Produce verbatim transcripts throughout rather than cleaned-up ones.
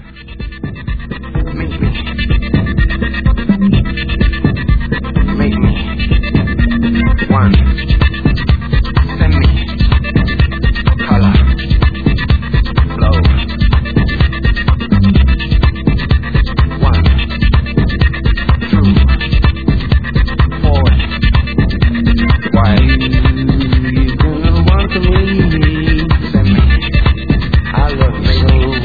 Make me. Make me. One. Send me. Color. Flow. One. Two. Forward. Why? You gonna want to me? Send me. I love you.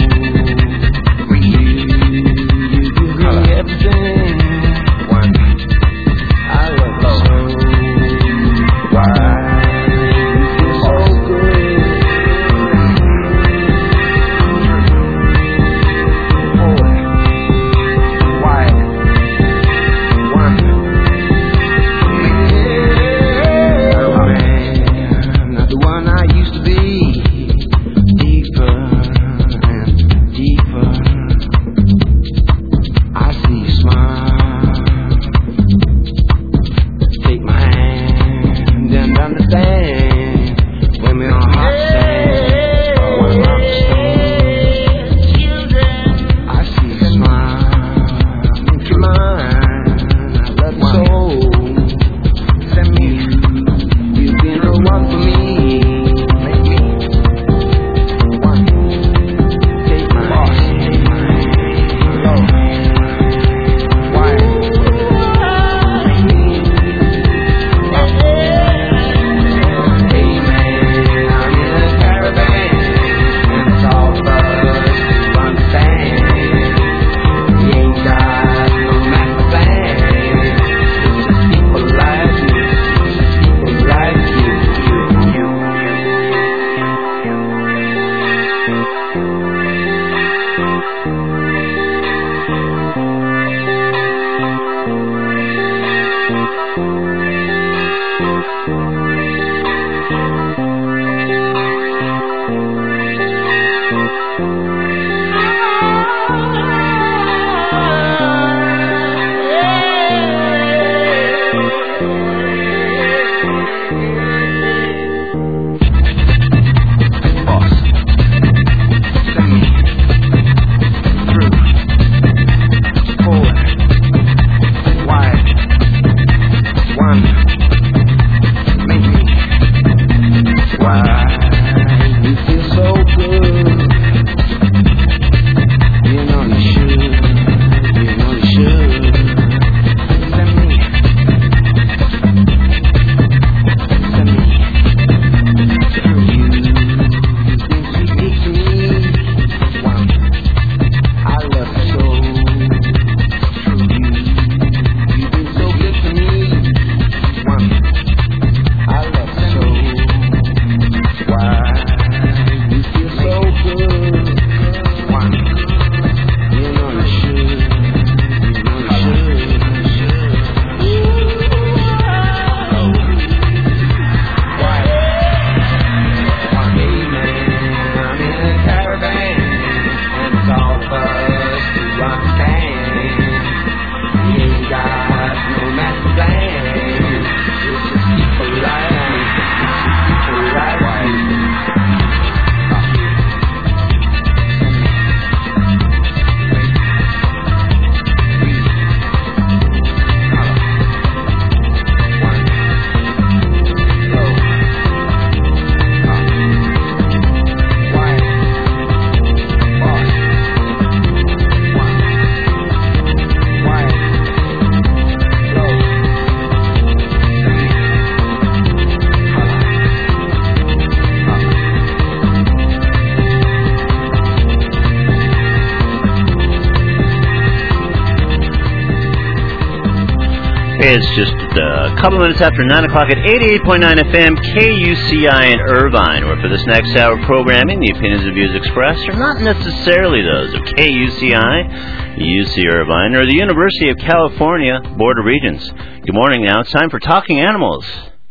It's just a couple minutes after nine o'clock at eighty-eight point nine F M, K U C I in Irvine, where for this next hour of programming, the opinions and views expressed are not necessarily those of K U C I, U C Irvine, or the University of California Board of Regents. Good morning now. It's time for Talking Animals.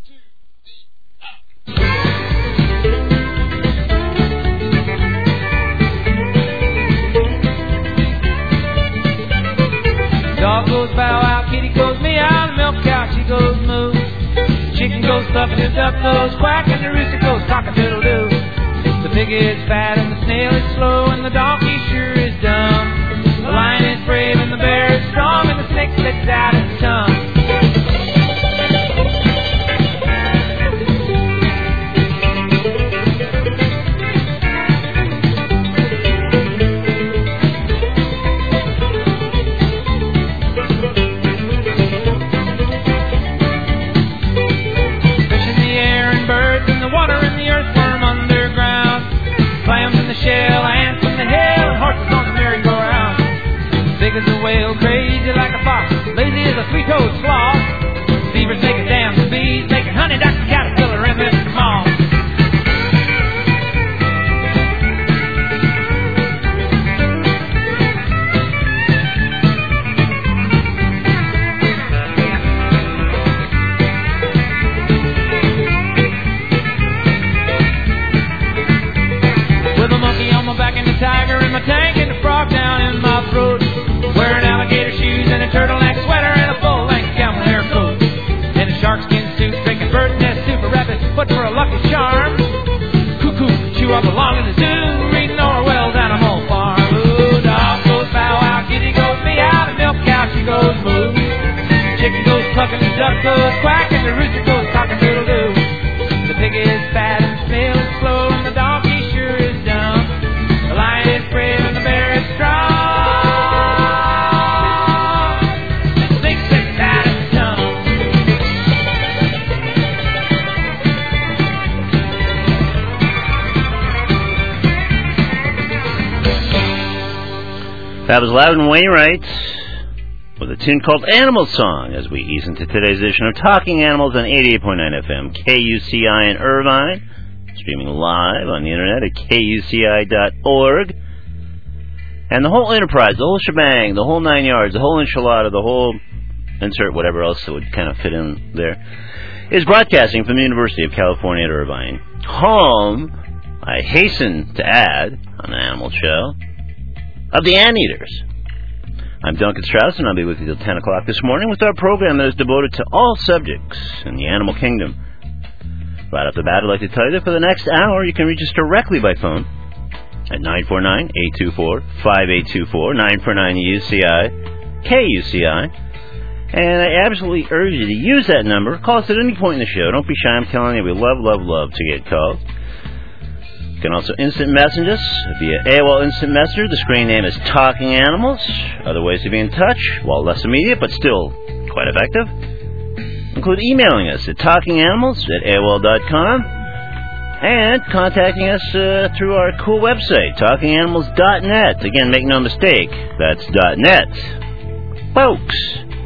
Dog goes bow wow, kitty goes meow, the milk cow she goes moo. Chicken goes stuffing, the duck goes quack, and the rooster goes cock-a-doodle-doo. The pig is fat and the snail is slow, and the donkey sure is dumb. big as a whale, crazy like a fox, lazy as a three-toed sloth. Beavers making dams, bees making honey, Doctor Caterpillar and Mister Moth. With a monkey on my back and a tiger in my tank and a frog down in my throat. Wearing alligator shoes and a turtleneck sweater and a full-length camel hair coat. And a sharkskin suit, drinking bird nest soup, a rabbit foot for a lucky charm. Cuckoo, chew up along in the zoo, reading Orwell's Animal Farm. Ooh, dog goes bow wow, kitty goes meow, the milk cow she goes moo. Chicken goes clucking, the duck goes quack, and the rooster goes cock-a-doodle-doo. The pig is fat and the snail is slow, and the donkey sure is dumb. The lion is brave and the bear is strong. And the snake sits out of his tongue. That was Loudon Wainwright with a tune called Animal Song as we ease into today's edition of Talking Animals on eighty-eight point nine F M, K U C I in Irvine, streaming live on the internet at K U C I dot org. And the whole enterprise, the whole shebang, the whole nine yards, the whole enchilada, the whole insert whatever else that would kind of fit in there, is broadcasting from the University of California at Irvine. Home, I hasten to add, on the Animal Show, of the Anteaters. I'm Duncan Strauss, and I'll be with you till ten o'clock this morning with our program that is devoted to all subjects in the animal kingdom. Right off the bat, I'd like to tell you that for the next hour, you can reach us directly by phone at nine four nine, eight two four, five eight two four, nine four nine U C I, K U C I. And I absolutely urge you to use that number. Call us at any point in the show. Don't be shy, I'm telling you, we love, love, love to get calls. You can also instant message us via A O L Instant Messenger. The screen name is Talking Animals. Other ways to be in touch, while less immediate, but still quite effective, include emailing us at talkinganimals at A O L dot com and contacting us uh, through our cool website, talking animals dot net. Again, make no mistake, that's .net. Folks.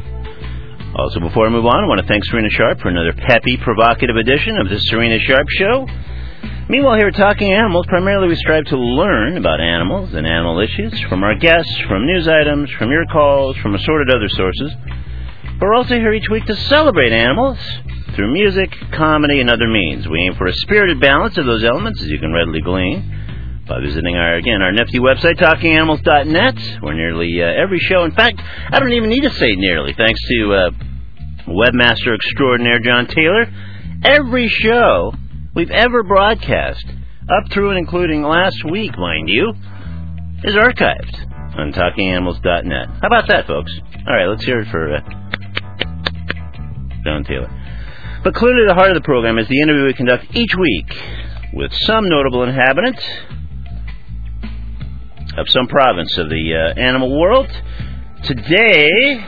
Also, before I move on, I want to thank Serena Sharp for another peppy, provocative edition of the Serena Sharp Show. Meanwhile, here at Talking Animals, primarily we strive to learn about animals and animal issues from our guests, from news items, from your calls, from assorted other sources. But we're also here each week to celebrate animals through music, comedy, and other means. We aim for a spirited balance of those elements, as you can readily glean by visiting our, again, our nifty website, talking animals dot net, where nearly uh, every show, in fact, I don't even need to say nearly, thanks to uh, webmaster extraordinaire John Taylor, every show we've ever broadcast, up through and including last week, mind you, is archived on talking animals dot net. How about that, folks? All right, let's hear it for uh, John Taylor. But clearly the heart of the program is the interview we conduct each week with some notable inhabitant of some province of the uh, animal world. Today,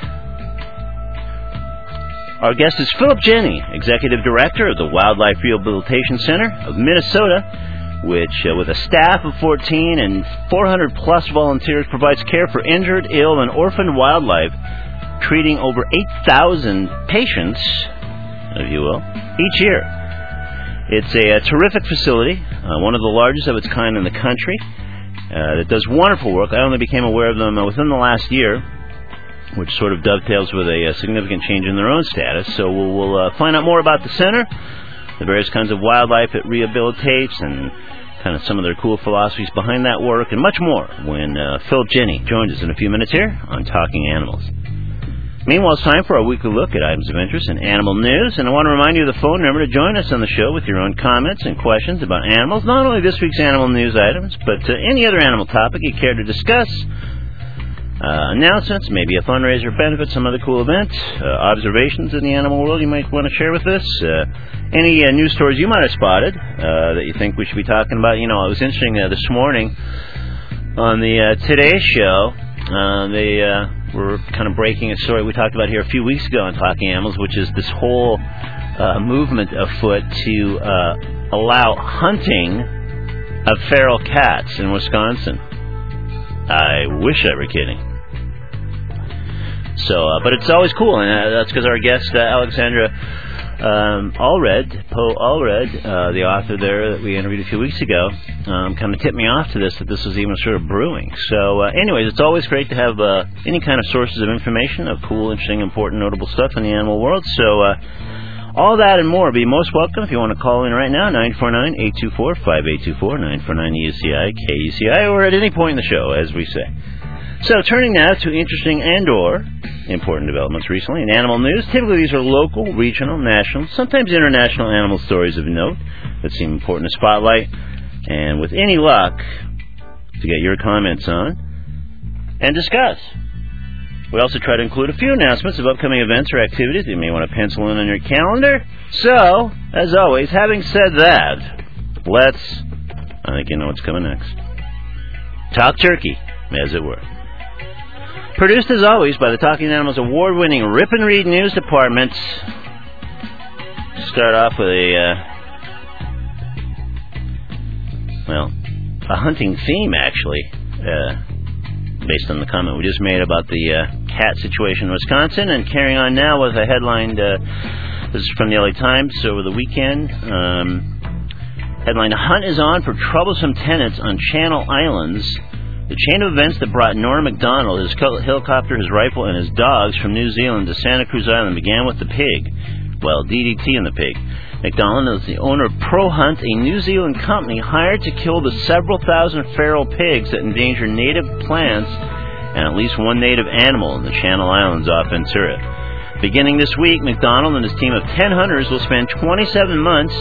our guest is Philip Jenny, Executive Director of the Wildlife Rehabilitation Center of Minnesota, which, uh, with a staff of fourteen and four hundred plus volunteers, provides care for injured, ill, and orphaned wildlife, treating over eight thousand patients, if you will, each year. It's a, a terrific facility, uh, one of the largest of its kind in the country, uh, that does wonderful work. I only became aware of them uh, within the last year, which sort of dovetails with a, a significant change in their own status. So we'll, we'll uh, find out more about the center, the various kinds of wildlife it rehabilitates, and kind of some of their cool philosophies behind that work, and much more when uh, Philip Jenny joins us in a few minutes here on Talking Animals. Meanwhile, it's time for our weekly look at items of interest in animal news, and I want to remind you of the phone number to join us on the show with your own comments and questions about animals, not only this week's animal news items, but uh, any other animal topic you care to discuss. Uh, announcements, maybe a fundraiser benefit, some other cool event, uh, observations in the animal world you might want to share with us, uh, any uh, news stories you might have spotted uh, that you think we should be talking about. You know, it was interesting uh, this morning on the uh, Today Show, uh, they uh, were kind of breaking a story we talked about here a few weeks ago on Talking Animals, which is this whole uh, movement afoot to uh, allow hunting of feral cats in Wisconsin. I wish I were kidding. So, uh, but it's always cool, and uh, that's because our guest, uh, Alexandra um, Allred, Poe Allred, uh, the author there that we interviewed a few weeks ago, um, kind of tipped me off to this, that this was even sort of brewing. So, uh, anyways, it's always great to have uh, any kind of sources of information, of cool, interesting, important, notable stuff in the animal world. So, uh, all that and more, be most welcome if you want to call in right now, nine four nine, eight two four, five eight two four, nine four nine E U C I, K U C I, or at any point in the show, as we say. So, turning now to interesting and or important developments recently in animal news. Typically, these are local, regional, national, sometimes international animal stories of note that seem important to spotlight, and with any luck, to get your comments on and discuss. We also try to include a few announcements of upcoming events or activities that you may want to pencil in on your calendar. So, as always, having said that, let's, I think you know what's coming next, talk turkey, as it were. Produced, as always, by the Talking Animals award-winning Rip and Read News Department. Start off with a, uh, well, a hunting theme, actually, uh, based on the comment we just made about the uh, cat situation in Wisconsin, and carrying on now with a headline, uh, this is from the L A Times over the weekend. Um, headline, Hunt is on for troublesome tenants on Channel Islands. The chain of events that brought Norm Macdonald, his helicopter, his rifle, and his dogs from New Zealand to Santa Cruz Island began with the pig. Well, D D T and the pig. Macdonald is the owner of Pro Hunt, a New Zealand company hired to kill the several thousand feral pigs that endanger native plants and at least one native animal in the Channel Islands off Ventura. Beginning this week, Macdonald and his team of ten hunters will spend twenty-seven months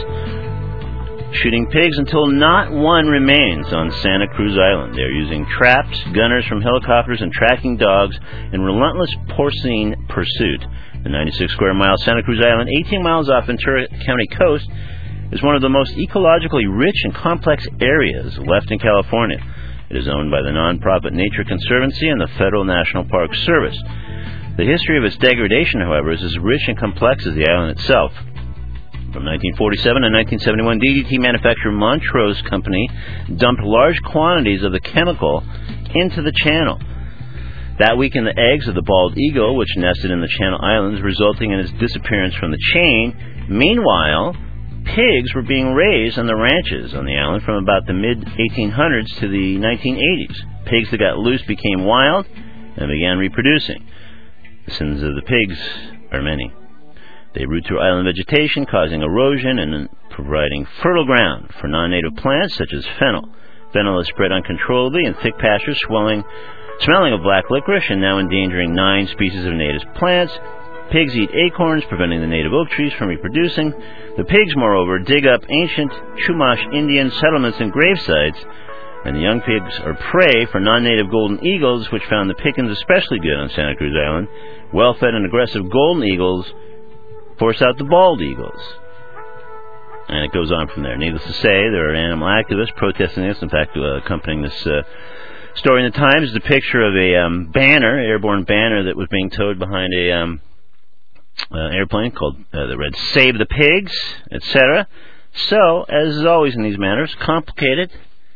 shooting pigs until not one remains on Santa Cruz Island. They're using traps, gunners from helicopters, and tracking dogs in relentless porcine pursuit. The ninety-six square mile Santa Cruz Island, eighteen miles off Ventura County coast, is one of the most ecologically rich and complex areas left in California. It is owned by the nonprofit Nature Conservancy and the Federal National Park Service. The history of its degradation, however, is as rich and complex as the island itself. From nineteen forty-seven to nineteen seventy-one, D D T manufacturer Montrose Company dumped large quantities of the chemical into the channel. That weakened the eggs of the bald eagle, which nested in the Channel Islands, resulting in its disappearance from the chain. Meanwhile, pigs were being raised on the ranches on the island from about the mid eighteen hundreds to the nineteen eighties. Pigs that got loose became wild and began reproducing. The sins of the pigs are many. They root through island vegetation, causing erosion and providing fertile ground for non-native plants such as fennel. Fennel is spread uncontrollably in thick pastures, swelling, smelling of black licorice, and now endangering nine species of native plants. Pigs eat acorns, preventing the native oak trees from reproducing. The pigs, moreover, dig up ancient Chumash Indian settlements and gravesites, and the young pigs are prey for non-native golden eagles, which found the pickings especially good on Santa Cruz Island. Well-fed and aggressive golden eagles force out the bald eagles. And it goes on from there. Needless to say, there are animal activists protesting this. In fact, uh, accompanying this uh, story in the Times is a picture of a um, banner, airborne banner that was being towed behind a um, uh, airplane called uh, that read "Save the Pigs," et cetera. So, as is always in these matters, complicated.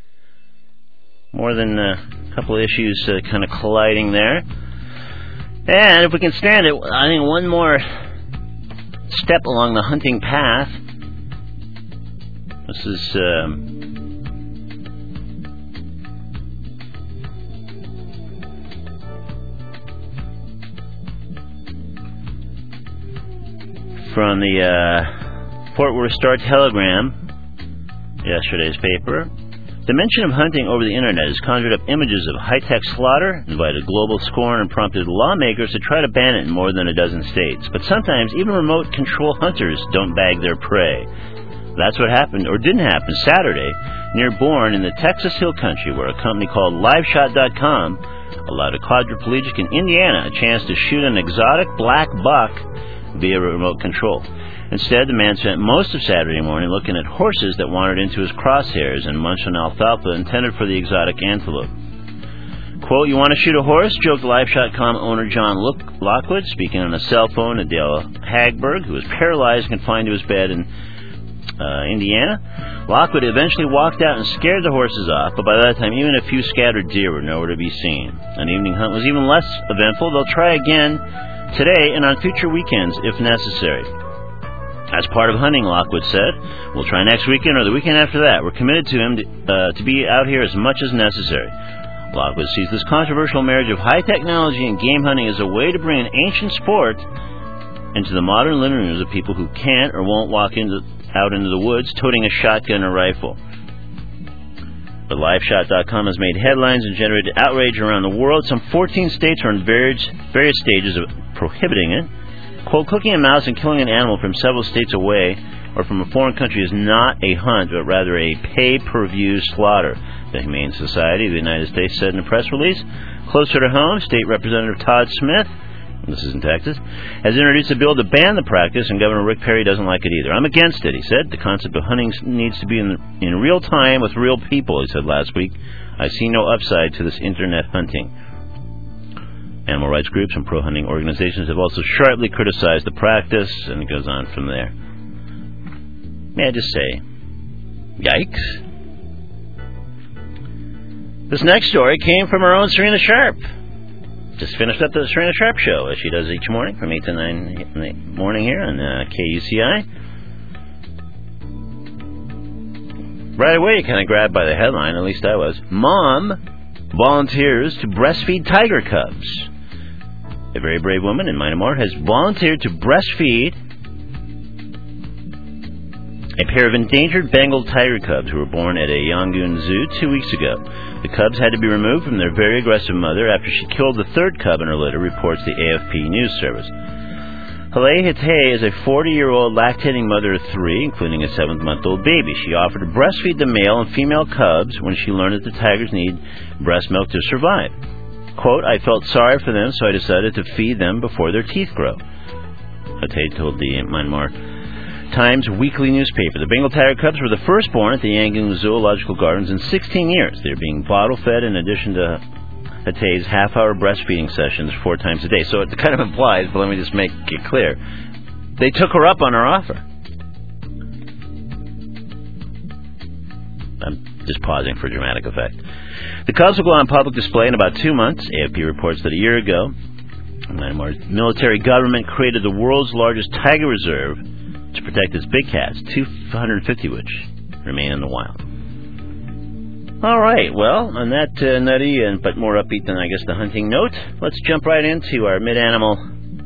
More than uh, a couple of issues uh, kind of colliding there. And if we can stand it, I think one more step along the hunting path. This is um, from the uh, Fort Worth Star-Telegram, yesterday's paper. The mention of hunting over the internet has conjured up images of high-tech slaughter, invited global scorn, and prompted lawmakers to try to ban it in more than a dozen states. But sometimes even remote control hunters don't bag their prey. That's what happened, or didn't happen, Saturday, near Bourne in the Texas Hill Country, where a company called Live Shot dot com allowed a quadriplegic in Indiana a chance to shoot an exotic black buck via remote control. Instead, the man spent most of Saturday morning looking at horses that wandered into his crosshairs and munched on alfalfa intended for the exotic antelope. Quote, "You want to shoot a horse?" joked Live Shot dot com owner John Lockwood, speaking on a cell phone to Dale Hagberg, who was paralyzed and confined to his bed in uh, Indiana. Lockwood eventually walked out and scared the horses off, but by that time, even a few scattered deer were nowhere to be seen. An evening hunt was even less eventful. They'll try again today and on future weekends if necessary. As part of hunting, Lockwood said, we'll try next weekend or the weekend after that. We're committed to him to, uh, to be out here as much as necessary. Lockwood sees this controversial marriage of high technology and game hunting as a way to bring an ancient sport into the modern living rooms of people who can't or won't walk into, out into the woods toting a shotgun or rifle. But live shot dot com has made headlines and generated outrage around the world. Some fourteen states are in various, various stages of prohibiting it. Quote, cooking a mouse and killing an animal from several states away or from a foreign country is not a hunt, but rather a pay-per-view slaughter, the Humane Society of the United States said in a press release. Closer to home, State Representative Todd Smith, this is in Texas, has introduced a bill to ban the practice, and Governor Rick Perry doesn't like it either. I'm against it, he said. The concept of hunting needs to be in, in real time with real people, he said last week. I see no upside to this internet hunting. Animal rights groups and pro-hunting organizations have also sharply criticized the practice, and it goes on from there. May I just say, yikes. This next story came from our own Serena Sharp. Just finished up the Serena Sharp show, as she does each morning from eight to nine in the morning here on uh, K U C I. Right away, you kind of grabbed by the headline, at least I was. Mom volunteers to breastfeed tiger cubs. A very brave woman in Myanmar has volunteered to breastfeed a pair of endangered Bengal tiger cubs who were born at a Yangon zoo two weeks ago. The cubs had to be removed from their very aggressive mother after she killed the third cub in her litter, reports the A F P news service. Halei Hite is a forty-year-old lactating mother of three, including a seven-month-old baby. She offered to breastfeed the male and female cubs when she learned that the tigers need breast milk to survive. Quote, I felt sorry for them, so I decided to feed them before their teeth grow. Hite told the Myanmar Times weekly newspaper. The Bengal tiger cubs were the firstborn at the Yangon Zoological Gardens in sixteen years. They're being bottle-fed in addition to Hate's half-hour breastfeeding sessions four times a day. So it kind of implies, but let me just make it clear, they took her up on her offer. I'm just pausing for dramatic effect. The cubs will go on public display in about two months. A F P reports that a year ago, Myanmar's military government created the world's largest tiger reserve to protect its big cats, two hundred fifty which remain in the wild. All right, well, on that uh, nutty and but more upbeat than I guess the hunting note, let's jump right into our mid-animal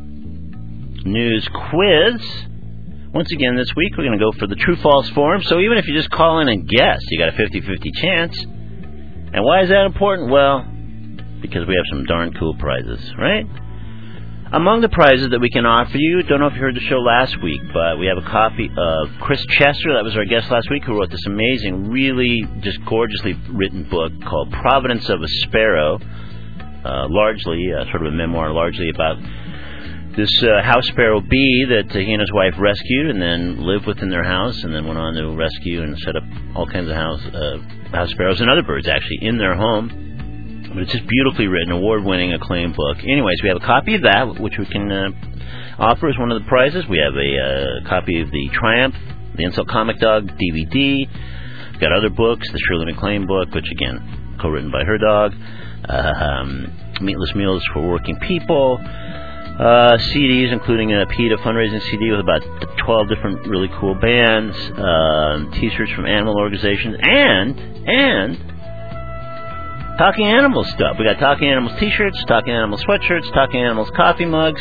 news quiz. Once again this week, we're going to go for the true-false form, so even if you just call in and guess, you got a fifty-fifty chance. And why is that important? Well, because we have some darn cool prizes, right? Among the prizes that we can offer you, don't know if you heard the show last week, but we have a copy of Chris Chester, that was our guest last week, who wrote this amazing, really just gorgeously written book called Providence of a Sparrow, uh, largely, uh, sort of a memoir, largely about this uh, house sparrow bee that uh, he and his wife rescued and then lived within their house and then went on to rescue and set up all kinds of house, uh, house sparrows and other birds, actually, in their home. But it's just beautifully written, award-winning, acclaimed book. Anyways, we have a copy of that, which we can uh, offer as one of the prizes. We have a uh, copy of the Triumph, the Insult Comic Dog D V D. We've got other books, the Shirley MacLaine book, which, again, co-written by her dog. Um, Meatless Meals for Working People. Uh, C Ds, including a PETA fundraising C D with about twelve different really cool bands. Uh, T-shirts from animal organizations. And, and... Talking Animals stuff. We got Talking Animals t-shirts, Talking Animals sweatshirts, Talking Animals coffee mugs,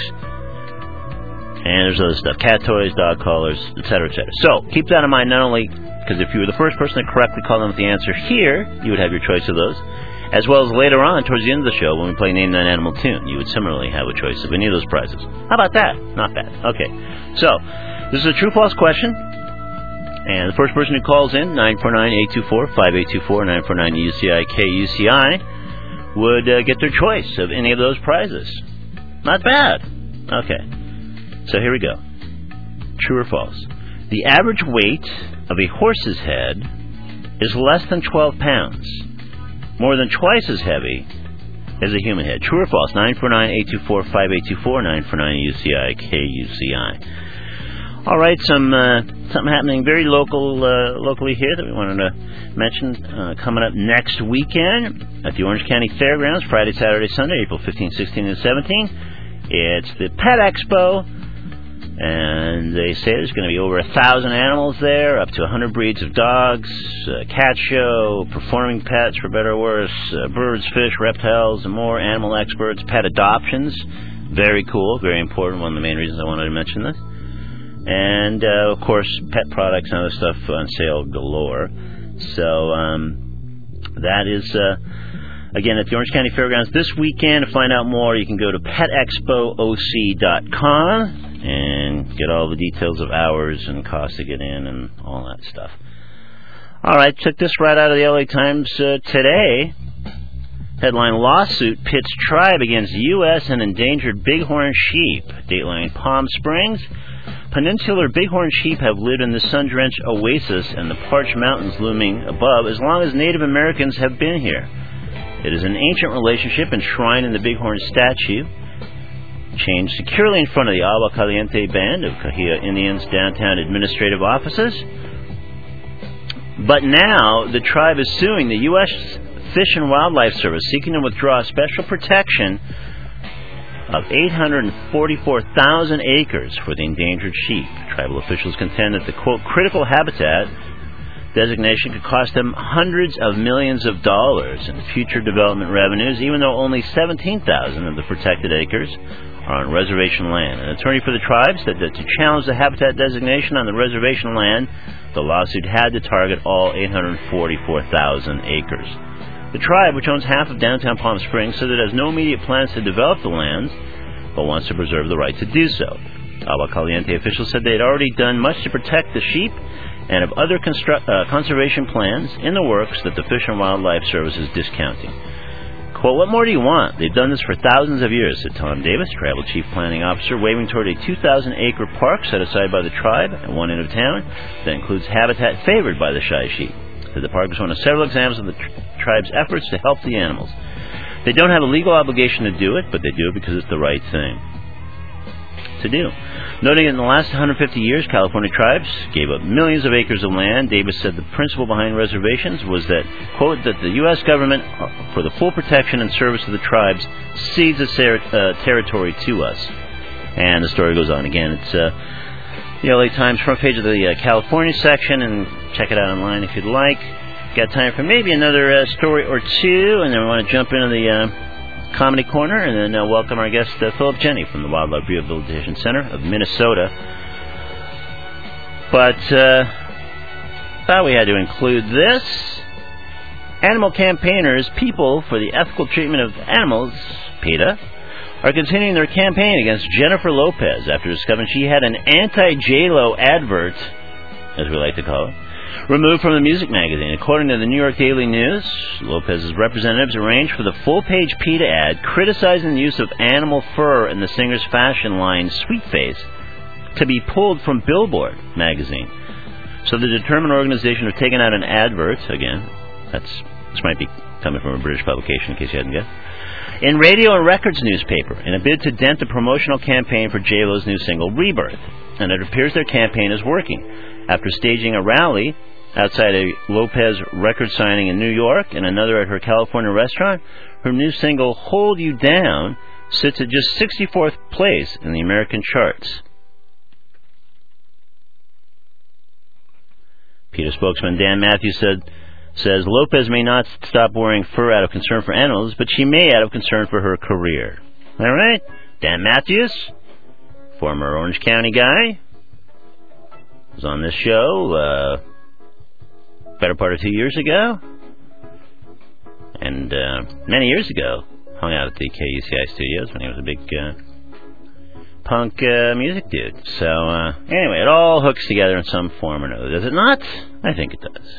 and there's other stuff, cat toys, dog collars, et cetera, et cetera. So, keep that in mind, not only because if you were the first person to correctly call in with the answer here, you would have your choice of those, as well as later on, towards the end of the show, when we play Name That Animal Tune, you would similarly have a choice of any of those prizes. How about that? Not bad. Okay. So, this is a true-false question. And the first person who calls in, nine four nine, eight two four, five eight two four, nine four nine U C I K U C I, would uh, get their choice of any of those prizes. Not bad. Okay. So here we go. True or false? The average weight of a horse's head is less than twelve pounds. More than twice as heavy as a human head. True or false? nine four nine, eight two four, five eight two four, nine four nine U C I K U C I. All right, some uh, something happening very local, uh, locally here that we wanted to mention uh, coming up next weekend at the Orange County Fairgrounds, Friday, Saturday, Sunday, April fifteenth, sixteenth, and seventeenth. It's the Pet Expo, and they say there's going to be over a thousand animals there, up to a hundred breeds of dogs, a cat show, performing pets for better or worse, uh, birds, fish, reptiles, and more. Animal experts, pet adoptions, very cool, very important. One of the main reasons I wanted to mention this. And, uh, of course, pet products and other stuff on sale galore. So, um, that is, uh, again, at the Orange County Fairgrounds this weekend. To find out more, you can go to pet expo o c dot com and get all the details of hours and cost to get in and all that stuff. All right, took this right out of the L A Times uh, today. Headline: Lawsuit pits tribe against U S and endangered bighorn sheep. Dateline: Palm Springs. Peninsular bighorn sheep have lived in the sun-drenched oasis and the parched mountains looming above as long as Native Americans have been here. It is an ancient relationship enshrined in the bighorn statue, chained securely in front of the Agua Caliente Band of Cahuilla Indians' downtown administrative offices. But now the tribe is suing the U S Fish and Wildlife Service, seeking to withdraw special protection of eight hundred forty-four thousand acres for the endangered sheep. Tribal officials contend that the, quote, critical habitat designation could cost them hundreds of millions of dollars in future development revenues, even though only seventeen thousand of the protected acres are on reservation land. An attorney for the tribe said that to challenge the habitat designation on the reservation land, the lawsuit had to target all eight hundred forty-four thousand acres. The tribe, which owns half of downtown Palm Springs, said it has no immediate plans to develop the lands, but wants to preserve the right to do so. Agua Caliente officials said they had already done much to protect the sheep and have other constru- uh, conservation plans in the works that the Fish and Wildlife Service is discounting. Quote, what more do you want? They've done this for thousands of years, said Tom Davis, Tribal Chief Planning Officer, waving toward a two thousand acre park set aside by the tribe at one end of town that includes habitat favored by the shy sheep. The park is one of several examples of the tr- tribe's efforts to help the animals. They don't have a legal obligation to do it, but they do it because it's the right thing to do. Noting that in the last one hundred fifty years, California tribes gave up millions of acres of land, Davis said the principle behind reservations was that, quote, that the U S government, for the full protection and service of the tribes, cedes its ter- uh, territory to us. And the story goes on again. It's uh, the L A Times front page of the uh, California section, and check it out online if you'd like. Got time for maybe another uh, story or two, and then we want to jump into the uh, comedy corner, and then uh, welcome our guest, uh, Philip Jenny from the Wildlife Rehabilitation Center of Minnesota. But uh, thought we had to include this. Animal campaigners, People for the Ethical Treatment of Animals, PETA, are continuing their campaign against Jennifer Lopez after discovering she had an anti-J Lo advert, as we like to call it, removed from the music magazine. According to the New York Daily News, Lopez's representatives arranged for the full-page PETA ad criticizing the use of animal fur in the singer's fashion line Sweet Face to be pulled from Billboard magazine. So the determined organization have taken out an advert, again, that's this might be coming from a British publication in case you hadn't guessed, in Radio and Records newspaper in a bid to dent the promotional campaign for J Lo's new single, Rebirth. And it appears their campaign is working. After staging a rally outside a Lopez record signing in New York and another at her California restaurant, her new single, Hold You Down, sits at just sixty-fourth place in the American charts. PETA spokesman Dan Matthews said, says Lopez may not stop wearing fur out of concern for animals, but she may out of concern for her career. All right? Dan Matthews, former Orange County guy, was on this show uh, better part of two years ago. And uh, many years ago, hung out at the K U C I studios when he was a big uh, punk uh, music dude. So, uh, anyway, it all hooks together in some form or another. Does it not? I think it does.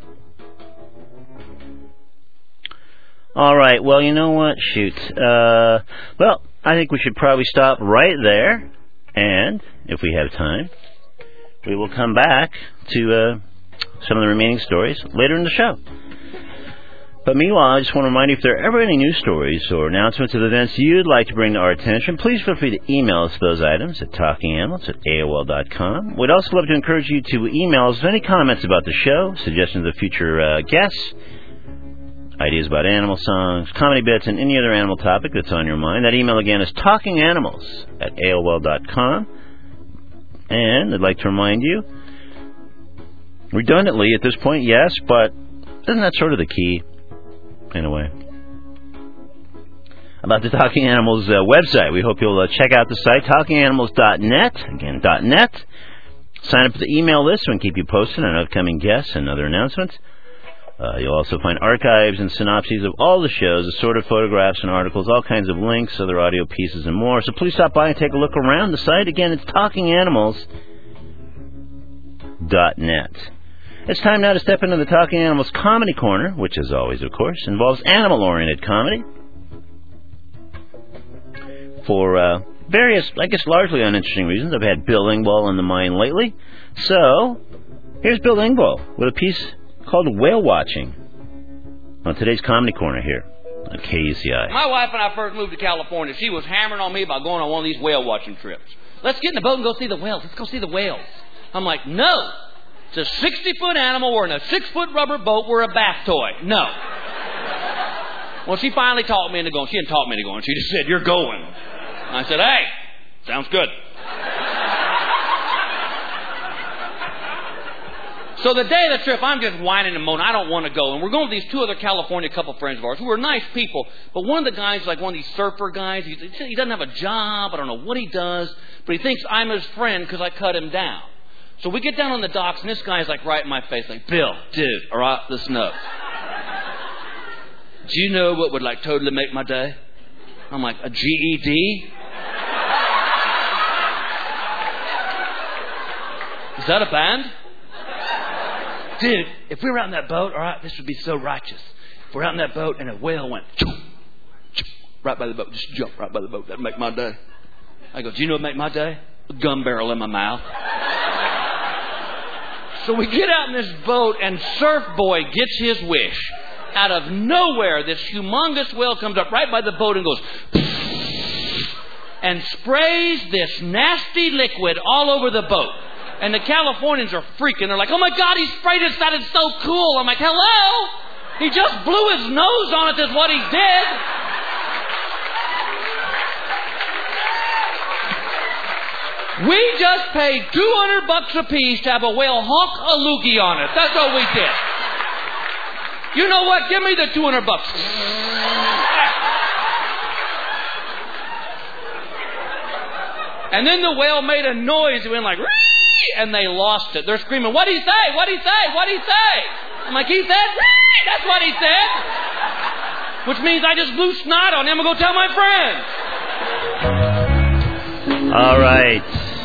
All right, well, you know what? Shoot. Uh, well, I think we should probably stop right there. And, if we have time, we will come back to uh, some of the remaining stories later in the show. But meanwhile, I just want to remind you, if there are ever any news stories or announcements of events you'd like to bring to our attention, please feel free to email us those items at talking animals at A O L dot com. We'd also love to encourage you to email us any comments about the show, suggestions of future uh, guests, ideas about animal songs, comedy bits, and any other animal topic that's on your mind. That email again is talking animals at A O L dot com. And I'd like to remind you, redundantly at this point, yes, but isn't that sort of the key? In a way, about the Talking Animals uh, website. We hope you'll uh, check out the site, talking animals dot net. Again, .net. Sign up for the email list so we can keep you posted on upcoming guests and other announcements. Uh, you'll also find archives and synopses of all the shows, assorted photographs and articles, all kinds of links, other audio pieces, and more. So please stop by and take a look around the site. Again, it's talking animals dot net. It's time now to step into the Talking Animals Comedy Corner, which, as always, of course, involves animal-oriented comedy for uh, various, I guess, largely uninteresting reasons. I've had Bill Engvall in the mind lately. So, here's Bill Engvall with a piece called Whale Watching on today's Comedy Corner here on K U C I. My wife and I first moved to California. She was hammering on me about going on one of these whale-watching trips. Let's get in the boat and go see the whales. Let's go see the whales. I'm like, no. It's a sixty-foot animal. We're in a six-foot rubber boat. We're a bath toy. No. Well, she finally talked me into going. She didn't talk me into going. She just said, you're going. And I said, hey, sounds good. So the day of the trip, I'm just whining and moaning. I don't want to go. And we're going with these two other California couple friends of ours who are nice people. But one of the guys, like one of these surfer guys, he, he doesn't have a job. I don't know what he does. But he thinks I'm his friend because I cut him down. So we get down on the docks, and this guy's like right in my face, like, Bill, dude, all right, listen up. Do you know what would like totally make my day? I'm like, a G E D? Is that a band? Dude, if we were out in that boat, all right, this would be so righteous. If we're out in that boat and a whale went right by the boat, just jump right by the boat, that'd make my day. I go, do you know what would make my day? A gun barrel in my mouth. So we get out in this boat, and Surf Boy gets his wish. Out of nowhere, this humongous whale comes up right by the boat and goes and sprays this nasty liquid all over the boat. And the Californians are freaking. They're like, oh my God, he sprayed us. That is so cool. I'm like, hello? He just blew his nose on it is what he did. We just paid two hundred bucks a piece to have a whale honk a loogie on it. That's what we did. You know what? Give me the two hundred bucks. And then the whale made a noise. It went like, and they lost it. They're screaming, what'd he say? What'd he say? What'd he say? I'm like, he said, that's what he said. Which means I just blew snot on him and go tell my friends. All right.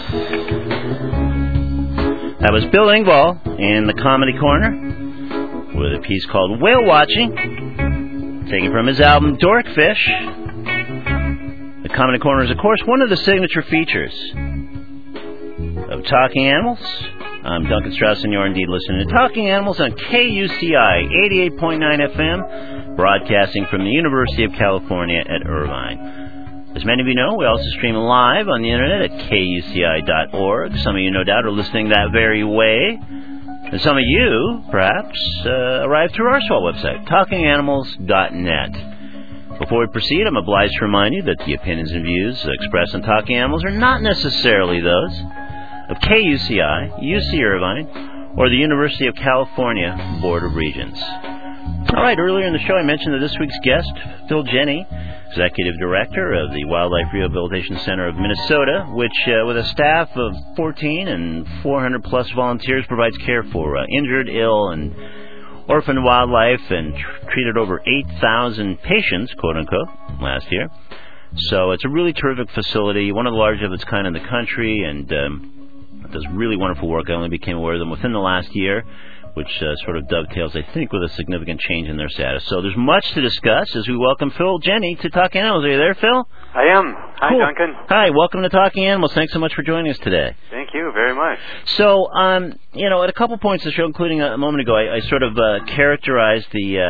That was Bill Engvall in the Comedy Corner with a piece called Whale Watching, taken from his album Dorkfish. The Comedy Corner is, of course, one of the signature features of Talking Animals. I'm Duncan Strauss, and you're indeed listening to Talking Animals on K U C I eighty-eight point nine F M, broadcasting from the University of California at Irvine. As many of you know, we also stream live on the internet at K U C I dot org. Some of you, no doubt, are listening that very way. And some of you, perhaps, uh, arrived through our swell website, talking animals dot net. Before we proceed, I'm obliged to remind you that the opinions and views expressed on Talking Animals are not necessarily those of K U C I, U C Irvine, or the University of California Board of Regents. All right, earlier in the show I mentioned that this week's guest, Phil Jenny, Executive Director of the Wildlife Rehabilitation Center of Minnesota, which uh, with a staff of fourteen and four hundred plus volunteers provides care for uh, injured, ill, and orphaned wildlife and tr- treated over eight thousand patients, quote-unquote, last year. So it's a really terrific facility, one of the largest of its kind in the country, and um, it does really wonderful work. I only became aware of them within the last year, which uh, sort of dovetails, I think, with a significant change in their status. So there's much to discuss as we welcome Phil Jenny to Talking Animals. Are you there, Phil? I am. Hi, cool. Duncan. Hi, welcome to Talking Animals. Thanks so much for joining us today. Thank you very much. So, um, you know, at a couple points of the show, including a moment ago, I, I sort of uh, characterized the uh,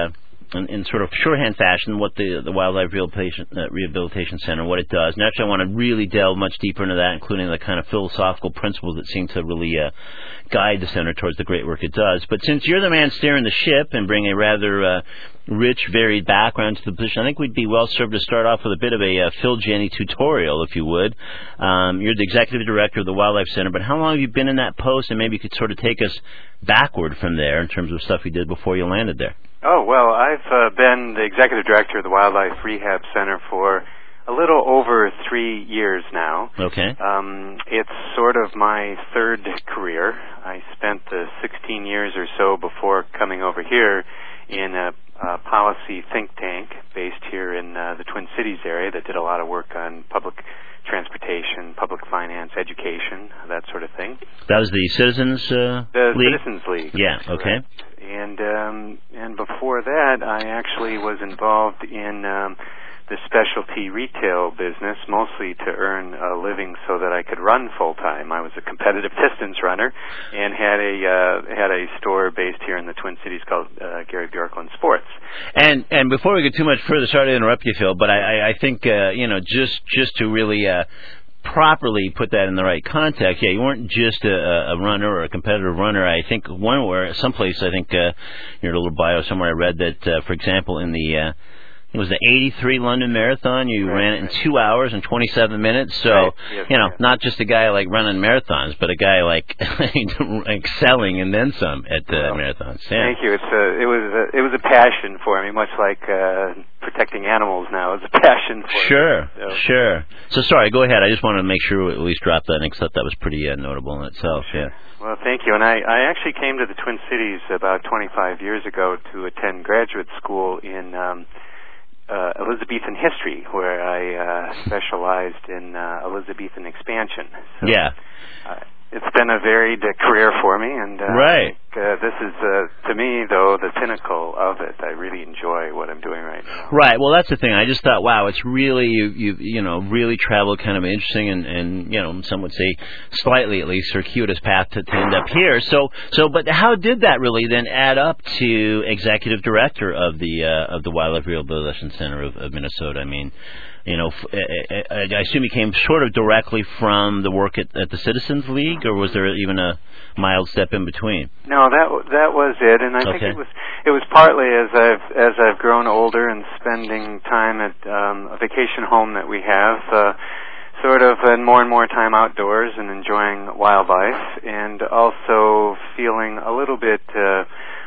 in, in sort of shorthand fashion, what the the Wildlife Rehabilitation, uh, Rehabilitation Center, what it does. And actually, I want to really delve much deeper into that, including the kind of philosophical principles that seem to really uh, guide the center towards the great work it does. But since you're the man steering the ship and bring a rather uh, rich, varied background to the position, I think we'd be well served to start off with a bit of a uh, Phil Janney tutorial, if you would. Um, you're the executive director of the Wildlife Center, but how long have you been in that post? And maybe you could sort of take us backward from there in terms of stuff you did before you landed there. Oh, well, I've uh, been the executive director of the Wildlife Rehab Center for a little over three years now. Okay. Um, it's sort of my third career. I spent the sixteen years or so before coming over here in a, a policy think tank based here in uh, the Twin Cities area that did a lot of work on public transportation, public finance, education, that sort of thing. That was the Citizens uh, the League? Citizens League. Yeah, okay. And um, and before that, I actually was involved in um, the specialty retail business, mostly to earn a living so that I could run full time. I was a competitive distance runner and had a uh, had a store based here in the Twin Cities called uh, Gary Bjorklund Sports. And and before we get too much further, sorry to interrupt you, Phil, but I I, I think uh, you know just just to really. Uh, properly put that in the right context. Yeah, you weren't just a, a runner or a competitive runner. I think one where someplace I think uh, your little bio somewhere I read that, uh, for example, in the uh, it was the eighty-three London Marathon. You right, ran it in right. two hours and twenty-seven minutes. So right. yes, you know, yes. not just a guy like running marathons, but a guy like excelling and then some at the well, marathons. Yeah. Thank you. It's a, it was a, it was a passion for me, much like uh, protecting animals now is a passion for Sure, me. So. sure. So sorry, go ahead. I just wanted to make sure we at least dropped that, and I thought that was pretty uh, notable in itself. Sure. Yeah. Well, thank you. And I, I actually came to the Twin Cities about twenty-five years ago to attend graduate school in um, uh, Elizabethan history, where I uh, specialized in uh, Elizabethan expansion. So, Yeah. Uh, it's been a varied uh, career for me, and uh, right. I think, uh, this is, uh, to me, though, the pinnacle of it. I really enjoy what I'm doing right now. Right. Well, that's the thing. I just thought, wow, it's really you, you, you know, really traveled kind of interesting and, and, you know, some would say slightly at least circuitous path to, to end up here. So, so, but how did that really then add up to executive director of the uh, of the Wildlife Rehabilitation Center of, of Minnesota? I mean. You know, I assume you came sort of directly from the work at, at the Citizens League, or was there even a mild step in between? No, that that was it, and I okay. think it was it was partly as I've as I've grown older and spending time at um, a vacation home that we have, uh, sort of, and more and more time outdoors and enjoying wildlife, and also feeling a little bit. Uh,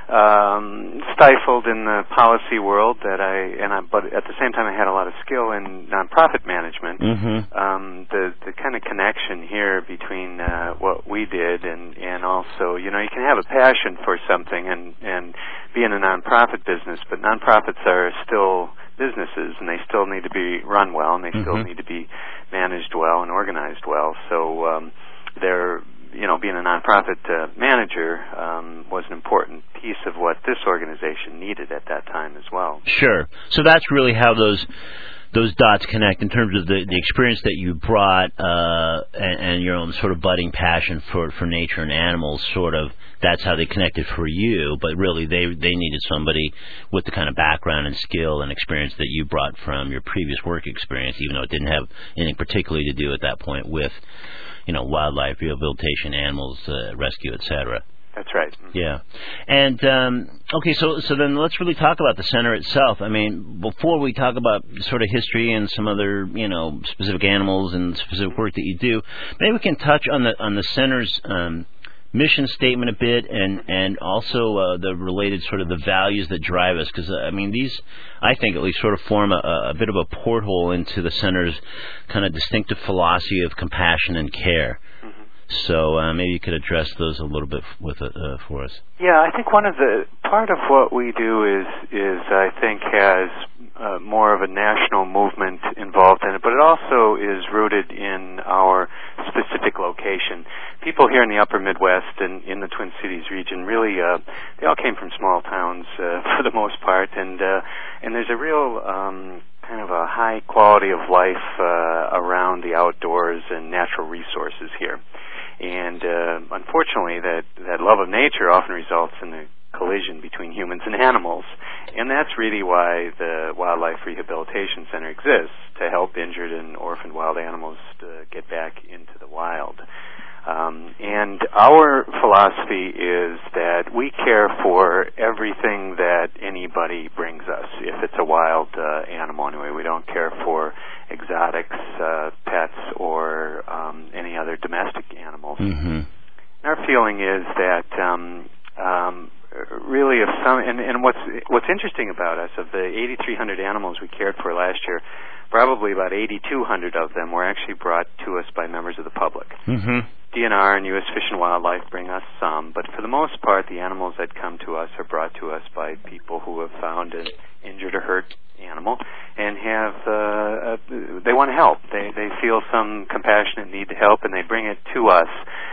Um, stifled in the policy world that I and I, but at the same time I had a lot of skill in nonprofit management. Mm-hmm. Um, the the kind of connection here between uh, what we did and and also, you know, you can have a passion for something and and be in a nonprofit business, but nonprofits are still businesses and they still need to be run well and they mm-hmm. still need to be managed well and organized well. So um, they're you know, being a nonprofit uh, manager um, was an important piece of what this organization needed at that time as well. Sure. So that's really how those those dots connect in terms of the, the experience that you brought uh, and, and your own sort of budding passion for, for nature and animals. Sort of that's how they connected for you. But really, they they needed somebody with the kind of background and skill and experience that you brought from your previous work experience, even though it didn't have anything particularly to do at that point with. You know, wildlife rehabilitation, animals, uh, rescue, et cetera. That's right. Yeah. And, um, okay, so so then let's really talk about the center itself. I mean, before we talk about sort of history and some other, you know, specific animals and specific work that you do, maybe we can touch on the on the center's um, mission statement a bit and, and also uh, the related sort of the values that drive us. Because, uh, I mean, these, I think, at least sort of form a, a bit of a porthole into the center's kind of distinctive philosophy of compassion and care. Mm-hmm. So uh, maybe you could address those a little bit with uh, for us. Yeah, I think one of the, part of what we do is, is I think, has uh, more of a national movement involved in it, but it also is rooted in our specific location. People here in the upper Midwest and in the Twin Cities region really, uh, they all came from small towns uh, for the most part, and uh, and there's a real um, kind of a high quality of life uh, around the outdoors and natural resources here. And uh, unfortunately, that, that love of nature often results in the collision between humans and animals. And that's really why the Wildlife Rehabilitation Center exists, to help injured and orphaned wild animals to get back into the wild. Um, and our philosophy is that we care for everything that anybody brings us, if it's a wild uh, animal anyway. We don't care for exotics, uh, pets, or um, any other domestic animals. Mm-hmm. Our feeling is that um, um, really, if some, and, and what's what's interesting about us, of the eighty-three hundred animals we cared for last year, probably about eighty-two hundred of them were actually brought to us by members of the public. Mm-hmm. D N R and U S Fish and Wildlife bring us some, but for the most part, the animals that come to us are brought to us by people who have found an injured or hurt animal and have uh, uh, they want to help. They they feel some compassionate need to help, and they bring it to us.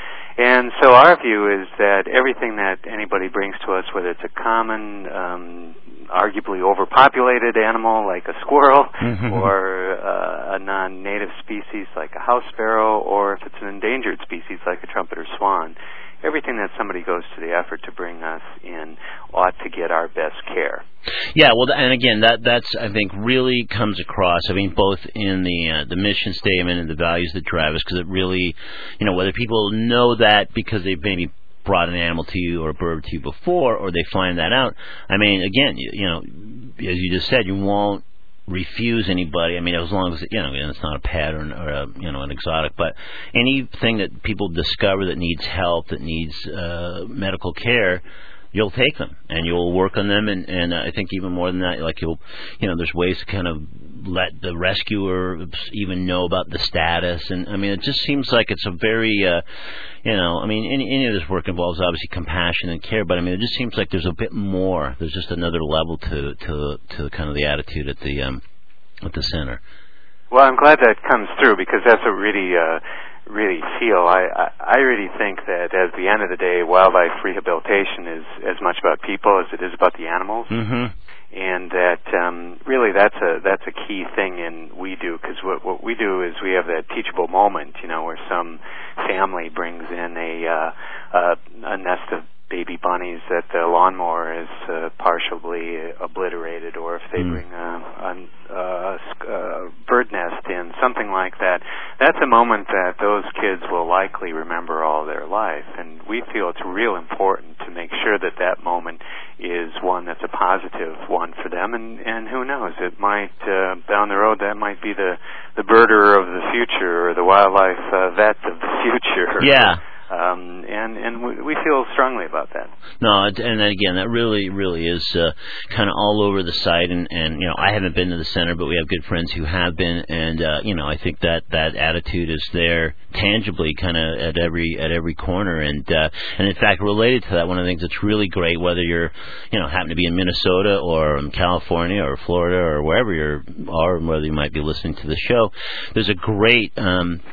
And so our view is that everything that anybody brings to us, whether it's a common, um, arguably overpopulated animal like a squirrel, mm-hmm. or uh, a non-native species like a house sparrow, or if it's an endangered species like a trumpeter swan, everything that somebody goes to the effort to bring us in ought to get our best care. Yeah, well, and again, that that's I think really comes across. I mean, both in the uh, the mission statement and the values that drive us, because it really, you know, whether people know that because they've maybe brought an animal to you or a bird to you before, or they find that out. I mean, again, you, you know, as you just said, you won't refuse anybody. I mean, as long as, you know, it's not a pet or, an, or a, you know, an exotic, but anything that people discover that needs help, that needs uh, medical care, you'll take them and you'll work on them, and, and I think even more than that, like you'll, you know, there's ways to kind of let the rescuer even know about the status, and I mean, it just seems like it's a very, uh, you know, I mean, any, any of this work involves obviously compassion and care, but I mean, it just seems like there's a bit more. There's just another level to to to kind of the attitude at the um, at the center. Well, I'm glad that comes through, because that's a really. Uh, really feel. I, I, I really think that at the end of the day, wildlife rehabilitation is as much about people as it is about the animals. Mm-hmm. And that um, really that's a that's a key thing in we do, because what, what we do is we have that teachable moment, you know, where some family brings in a, uh, a, a nest of baby bunnies that the lawnmower is uh, partially obliterated, or if they mm. bring a, a, a, a bird nest in, something like that. That's a moment that those kids will likely remember all their life, and we feel it's real important to make sure that that moment is one that's a positive one for them, and, and who knows, it might, uh, down the road, that might be the, the birder of the future, or the wildlife uh, vet of the future. Yeah. Um, and and we, we feel strongly about that. No, and again, that really, really is uh, kind of all over the site. And, and you know, I haven't been to the center, but we have good friends who have been, and uh, you know, I think that that attitude is there tangibly, kind of at every at every corner. And uh, and in fact, related to that, one of the things that's really great, whether you're, you know, happen to be in Minnesota or in California or Florida or wherever you are, whether you might be listening to the show, there's a great Um,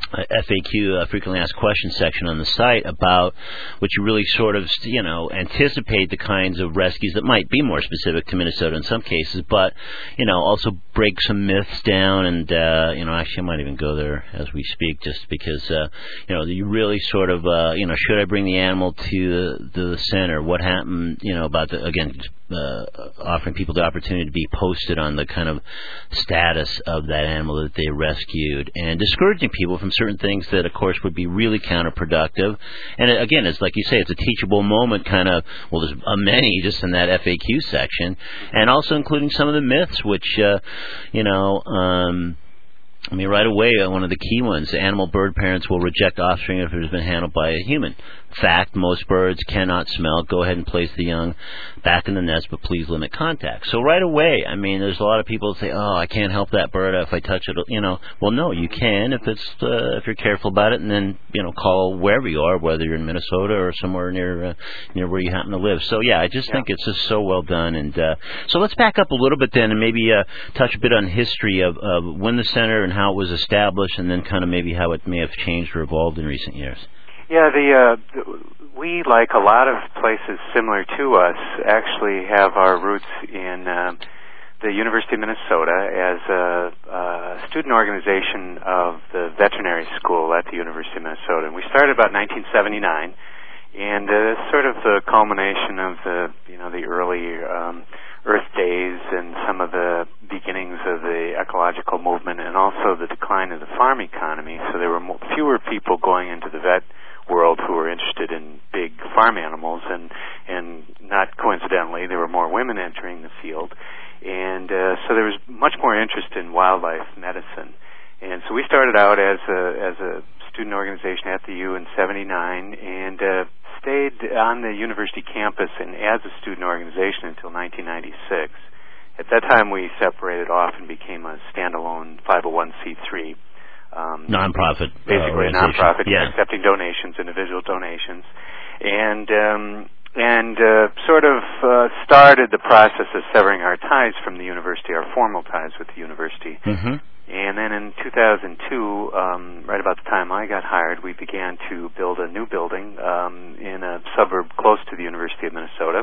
F A Q, uh, frequently asked questions section on the site, about which you really sort of, you know, anticipate the kinds of rescues that might be more specific to Minnesota in some cases, but, you know, also break some myths down, and, uh, you know, actually I might even go there as we speak, just because, uh, you know, you really sort of, uh, you know, should I bring the animal to the, to the center? What happened, you know, about the, again, uh, offering people the opportunity to be posted on the kind of status of that animal that they rescued, and discouraging people from certain things that, of course, would be really counterproductive. And again, it's like you say, it's a teachable moment, kind of, well, there's a many just in that F A Q section, and also including some of the myths, which, uh, you know, um, I mean, right away, uh, one of the key ones, animal bird parents will reject offspring if it has been handled by a human. Fact, most birds cannot smell. Go ahead and place the young back in the nest, but please limit contact. So right away, I mean, there's a lot of people that say, oh, I can't help that bird if I touch it, you know. Well, no, you can if it's uh, if you're careful about it, and then, you know, call wherever you are, whether you're in Minnesota or somewhere near uh, near where you happen to live. So, yeah, I just yeah. think it's just so well done. And uh, so let's back up a little bit then, and maybe uh, touch a bit on history of, of when the center and how it was established, and then kind of maybe how it may have changed or evolved in recent years. Yeah, the, uh, we, like a lot of places similar to us, actually have our roots in uh, the University of Minnesota as a, a student organization of the veterinary school at the University of Minnesota. And we started about nineteen seventy-nine, And uh, it's sort of the culmination of the, you know, the early um, Earth Days and some of the beginnings of the ecological movement, and also the decline of the farm economy. So there were more, fewer people going into the vet world who were interested in big farm animals, and and not coincidentally, there were more women entering the field, and uh, so there was much more interest in wildlife medicine. And so we started out as a as a student organization at the U in seventy-nine, and uh, stayed on the university campus and as a student organization until nineteen ninety-six. At that time, we separated off and became a standalone five oh one c three. Um, nonprofit, basically uh, a nonprofit, yeah. accepting donations, individual donations, and um, and uh, sort of uh, started the process of severing our ties from the university, our formal ties with the university. Mm-hmm. And then in two thousand two, um, right about the time I got hired, we began to build a new building um, in a suburb close to the University of Minnesota,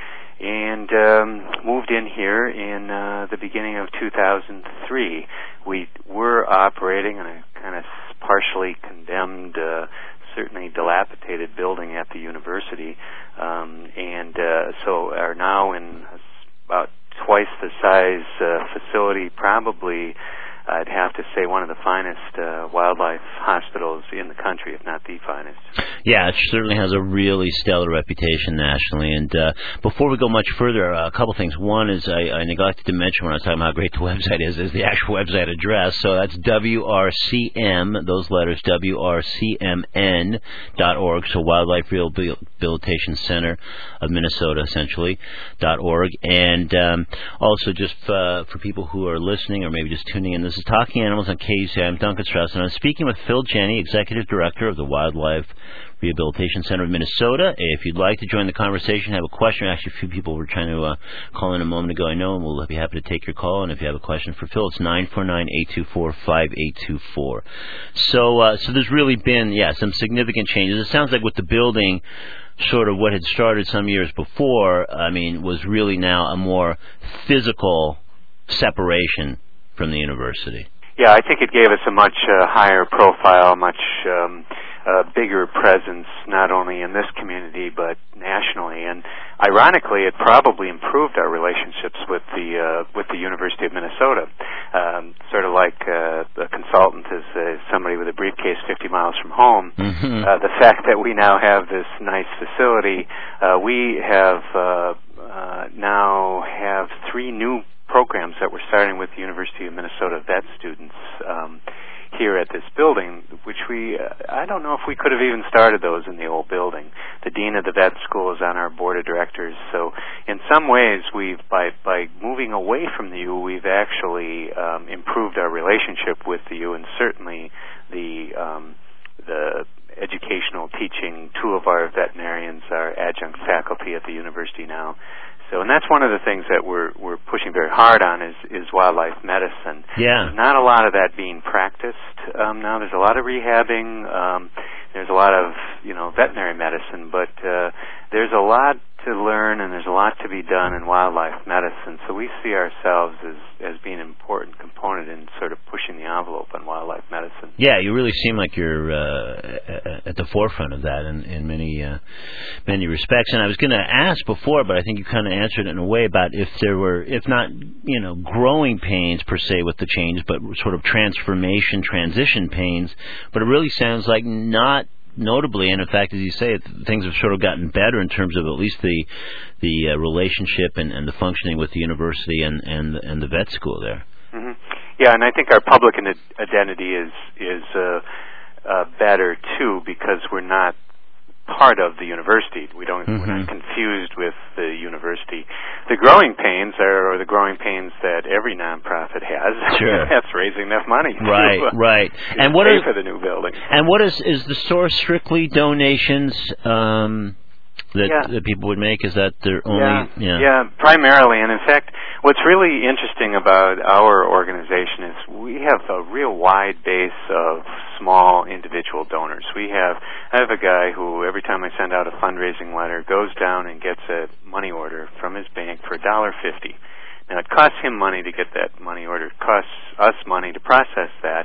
and um, moved in here in uh, the beginning of two thousand three. We were operating in a kind of partially condemned, uh, certainly dilapidated building at the university, um, and uh, so are now in about twice the size uh, facility, probably I'd have to say one of the finest uh, wildlife hospitals in the country, if not the finest. Yeah, it certainly has a really stellar reputation nationally. And uh, before we go much further, uh, a couple things. One is I, I neglected to mention when I was talking about how great the website is, is the actual website address. So that's W R C M, those letters, W R C M N dot org, so Wildlife Rehabilitation Center of Minnesota, essentially, dot org. And um, also just uh, for people who are listening or maybe just tuning in, this is Talking Animals on K U C I. I'm Duncan Strauss, and I'm speaking with Phil Jenne, Executive Director of the Wildlife Rehabilitation Center of Minnesota. If you'd like to join the conversation, have a question. Actually, a few people were trying to uh, call in a moment ago, I know, and we'll be happy to take your call. And if you have a question for Phil, it's nine four nine, eight two four, five eight two four. So, uh, so there's really been, yeah, some significant changes. It sounds like with the building, sort of what had started some years before, I mean, was really now a more physical separation from the university. Yeah, I think it gave us a much uh, higher profile, much um, uh, bigger presence, not only in this community but nationally. And ironically, it probably improved our relationships with the uh, with the University of Minnesota. Um, sort of like uh, a consultant is uh, somebody with a briefcase fifty miles from home. Mm-hmm. Uh, the fact that we now have this nice facility, uh, we have uh, uh, now have three new programs that we're starting with the University of Minnesota vet students um, here at this building, which we, uh, I don't know if we could have even started those in the old building. The dean of the vet school is on our board of directors, so in some ways we've, by, by moving away from the U, we've actually um, improved our relationship with the U, and certainly the, um, the educational teaching. Two of our veterinarians are adjunct faculty at the university now. So, and that's one of the things that we're we're pushing very hard on is, is wildlife medicine. Yeah. There's not a lot of that being practiced um, now. There's a lot of rehabbing. Um, there's a lot of, you know, veterinary medicine, but uh, there's a lot to learn and there's a lot to be done in wildlife medicine. So we see ourselves as, as being an important component in sort of pushing the envelope on wildlife medicine. Yeah, you really seem like you're uh, at the forefront of that in, in many uh, many respects. And I was going to ask before, but I think you kind of answered it in a way about if there were, if not, you know, growing pains per se with the change, but sort of transformation, transition pains. But it really sounds like not notably, and in fact, as you say, things have sort of gotten better in terms of at least the the uh, relationship and, and the functioning with the university and and, and the vet school there. Mm-hmm. Yeah, and I think our public identity is is uh, uh, better too, because we're not part of the university. We don't mm-hmm. we're not confused with the university. The growing pains are, are the growing pains that every nonprofit has. Sure. That's raising enough money. Right, to, uh, right. To and what pay is for the new building? And what is is the source strictly donations um, that yeah. that people would make? Is that their only? Yeah, yeah, yeah, primarily. And in fact, what's really interesting about our organization is we have a real wide base of small individual donors. We have, I have a guy who every time I send out a fundraising letter goes down and gets a money order from his bank for one dollar fifty. Now, it costs him money to get that money order. It costs us money to process that.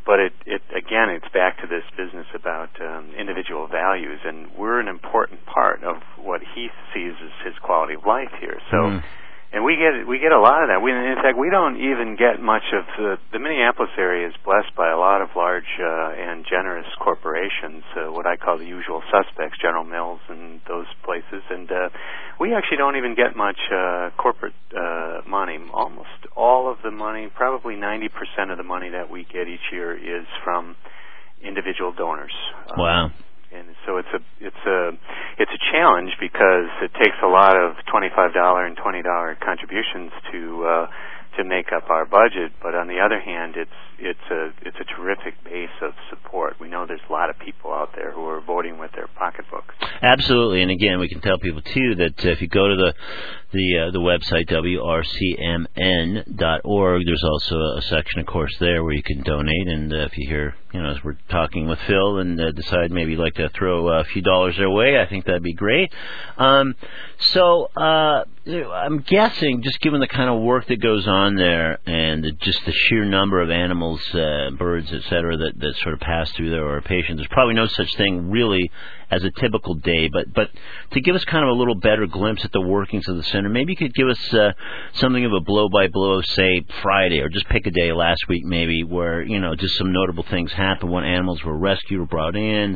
but it, it again, it's back to this business about um, individual values, and we're an important part of what he sees as his quality of life here. So. Mm. And we get we get a lot of that. We, in fact, we don't even get much of the, the Minneapolis area is blessed by a lot of large uh, and generous corporations, uh, what I call the usual suspects, General Mills and those places. And uh, we actually don't even get much uh, corporate uh, money. Almost all of the money, probably ninety percent of the money that we get each year is from individual donors. Wow. Um, And so it's a it's a it's a challenge because it takes a lot of twenty-five dollar and twenty dollar contributions to uh, to make up our budget. But on the other hand, it's it's a it's a terrific base of support. We know there's a lot of people out there who are voting with their pocketbooks. Absolutely, and again, we can tell people too that uh, if you go to the the uh, the website w r c m n dot org, there's also a section, of course, there where you can donate. And uh, if you hear, you know, as we're talking with Phil and uh, decide maybe you'd like to throw a few dollars their way, I think that'd be great. Um, so uh, I'm guessing, just given the kind of work that goes on there and the, just the sheer number of animals, uh, birds, et cetera, that, that sort of pass through there or are patient, there's probably no such thing really as a typical day. But, but to give us kind of a little better glimpse at the workings of the center, maybe you could give us uh, something of a blow-by-blow, say, Friday, or just pick a day last week maybe where, you know, just some notable things happened when animals were rescued or brought in,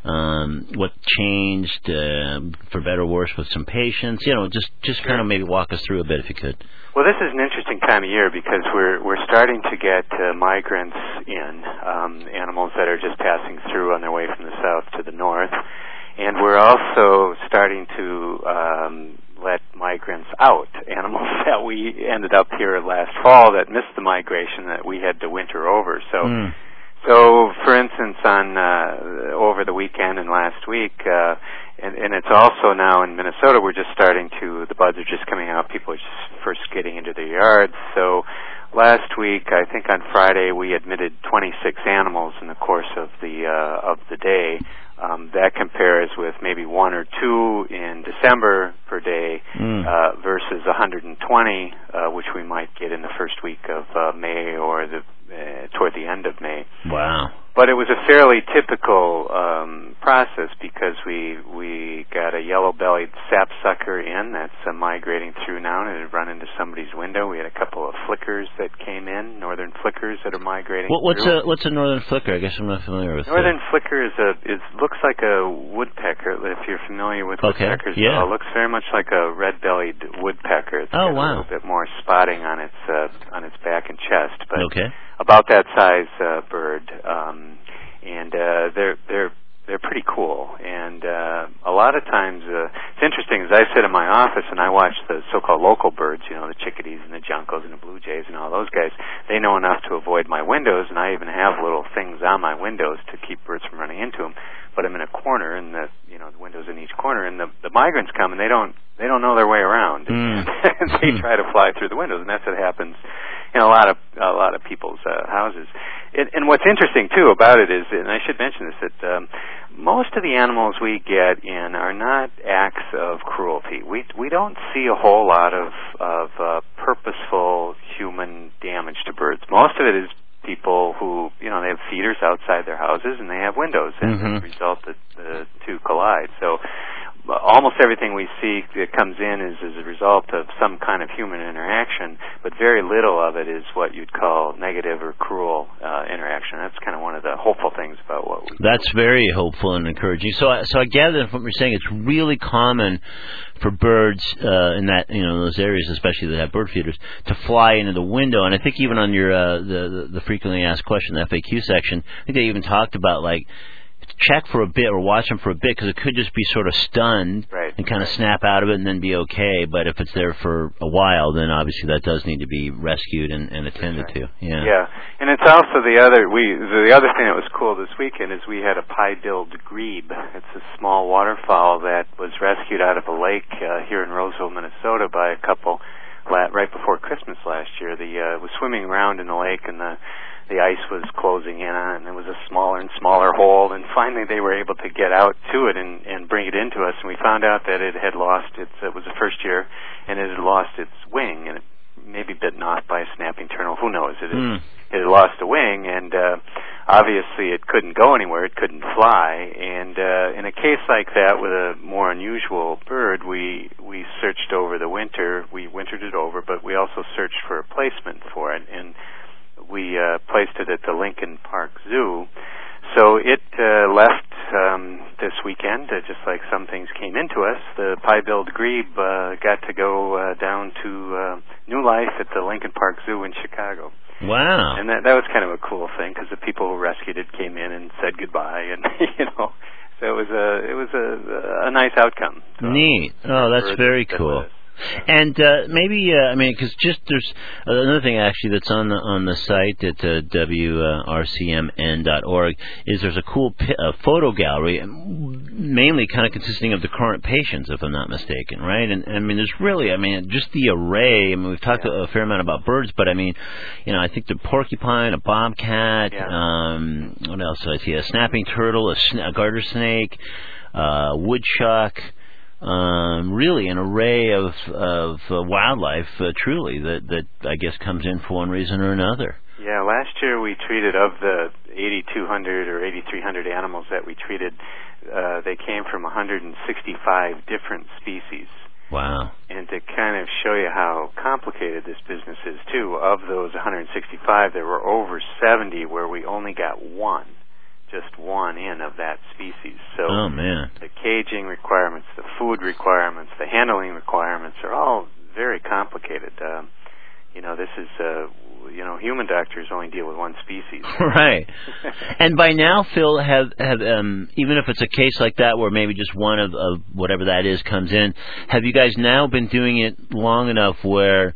um, what changed, uh, for better or worse, with some patients. You know, just, just kind of maybe walk us through a bit if you could. Well, this is an interesting time of year because we're we're starting to get uh, migrants in, um, animals that are just passing through on their way from the south to the north, and we're also starting to um, let migrants out, animals that we ended up here last fall that missed the migration that we had to winter over. So. Mm. So, for instance, on uh, over the weekend and last week, uh, and, and it's also now in Minnesota, we're just starting to, the buds are just coming out, people are just first getting into their yards. So last week, I think on Friday, we admitted twenty-six animals in the course of the uh, of the day. Um, that compares with maybe one or two in December per day mm. uh, versus one hundred twenty, uh, which we might get in the first week of uh, May or the uh, toward the end of May. Wow. But it was a fairly typical um, process because we we got a yellow-bellied sapsucker in that's uh, migrating through now, and it had run into somebody's window. We had a couple of flickers that came in, northern flickers that are migrating what, what's through. a what's a northern flicker? I guess I'm not familiar with northern it. flicker is a is looks like a woodpecker. If you're familiar with okay. woodpeckers, yeah. it looks very much like a red-bellied woodpecker. It's oh got wow! a little bit more spotting on its uh, on its back and chest, but okay. about that size uh, bird. Um, and uh, they're they're they're pretty cool. And uh, a lot of times, uh, it's interesting. As I sit in my office and I watch the so-called local birds, you know, the chickadees and the juncos and the blue jays and all those guys. They know enough to avoid my windows, and I even have little things on my windows to keep birds from running into them. But I'm in a corner, and the you know the windows in each corner, and the the migrants come and they don't they don't know their way around. Mm. And they try to fly through the windows, and that's what happens in a lot of a lot of people's uh, houses. It, and what's interesting too about it is, and I should mention this, that um, most of the animals we get in are not acts of cruelty. We we don't see a whole lot of of uh, purposeful human damage to birds. Most of it is people who, you know, they have feeders outside their houses and they have windows, and mm-hmm. as a result, the, the two collide. So almost everything we see that comes in is as a result of some kind of human interaction, but very little of it is what you'd call negative or cruel uh, interaction. That's kind of one of the hopeful things about what we That's do. very hopeful and encouraging. So, so I gather from what you're saying, it's really common for birds uh, in that, you know, those areas, especially that have bird feeders, to fly into the window. And I think even on your uh, the, the the frequently asked question, the F A Q section, I think they even talked about like check for a bit or watch them for a bit because it could just be sort of stunned right. and kind of snap out of it and then be okay. But if it's there for a while, then obviously that does need to be rescued and, and attended right. to. Yeah. Yeah, and it's also the other we the other thing that was cool this weekend is we had a pie-billed grebe. It's a small waterfowl that was rescued out of a lake uh, here in Roseville, Minnesota, by a couple right before Christmas last year. The uh, was swimming around in the lake and the the ice was closing in on it, and there was a smaller and smaller hole, and finally they were able to get out to it and, and bring it into us, and we found out that it had lost its, it was the first year, and it had lost its wing, and it maybe bitten off by a snapping turtle, who knows, it, mm. had, it had lost a wing, and uh, obviously it couldn't go anywhere, it couldn't fly, and uh, in a case like that with a more unusual bird, we we searched over the winter, we wintered it over, but we also searched for a placement for it, and we uh, placed it at the Lincoln Park Zoo. So it uh, left um, this weekend, uh, just like some things came into us. The pie-billed grebe uh, got to go uh, down to uh, new life at the Lincoln Park Zoo in Chicago. Wow! And that that was kind of a cool thing because the people who rescued it came in and said goodbye, and you know, so it was a it was a a nice outcome. So neat. Oh, that's very cool. And uh, maybe, uh, I mean, because just there's another thing actually that's on the on the site at uh, W R C M N dot org is there's a cool p- uh, photo gallery, mainly kind of consisting of the current patients, if I'm not mistaken, right? And, and I mean, there's really, I mean, just the array. I mean, we've talked yeah. a fair amount about birds, but I mean, you know, I think the porcupine, a bobcat, yeah. um, what else did I see? A snapping turtle, a, sn- a garter snake, uh, woodchuck. Um, really an array of of uh, wildlife, uh, truly, that, that I guess comes in for one reason or another. Yeah, last year we treated, of the eighty-two hundred or eighty-three hundred animals that we treated, uh, they came from one hundred sixty-five different species. Wow. And to kind of show you how complicated this business is, too, of those one hundred sixty-five, there were over seventy where we only got one. Just one in of that species. So oh, man. The caging requirements, the food requirements, the handling requirements are all very complicated. Um, you know, this is, uh, you know, human doctors only deal with one species. Right. And by now, Phil, have, have um, even if it's a case like that where maybe just one of, of whatever that is comes in, have you guys now been doing it long enough where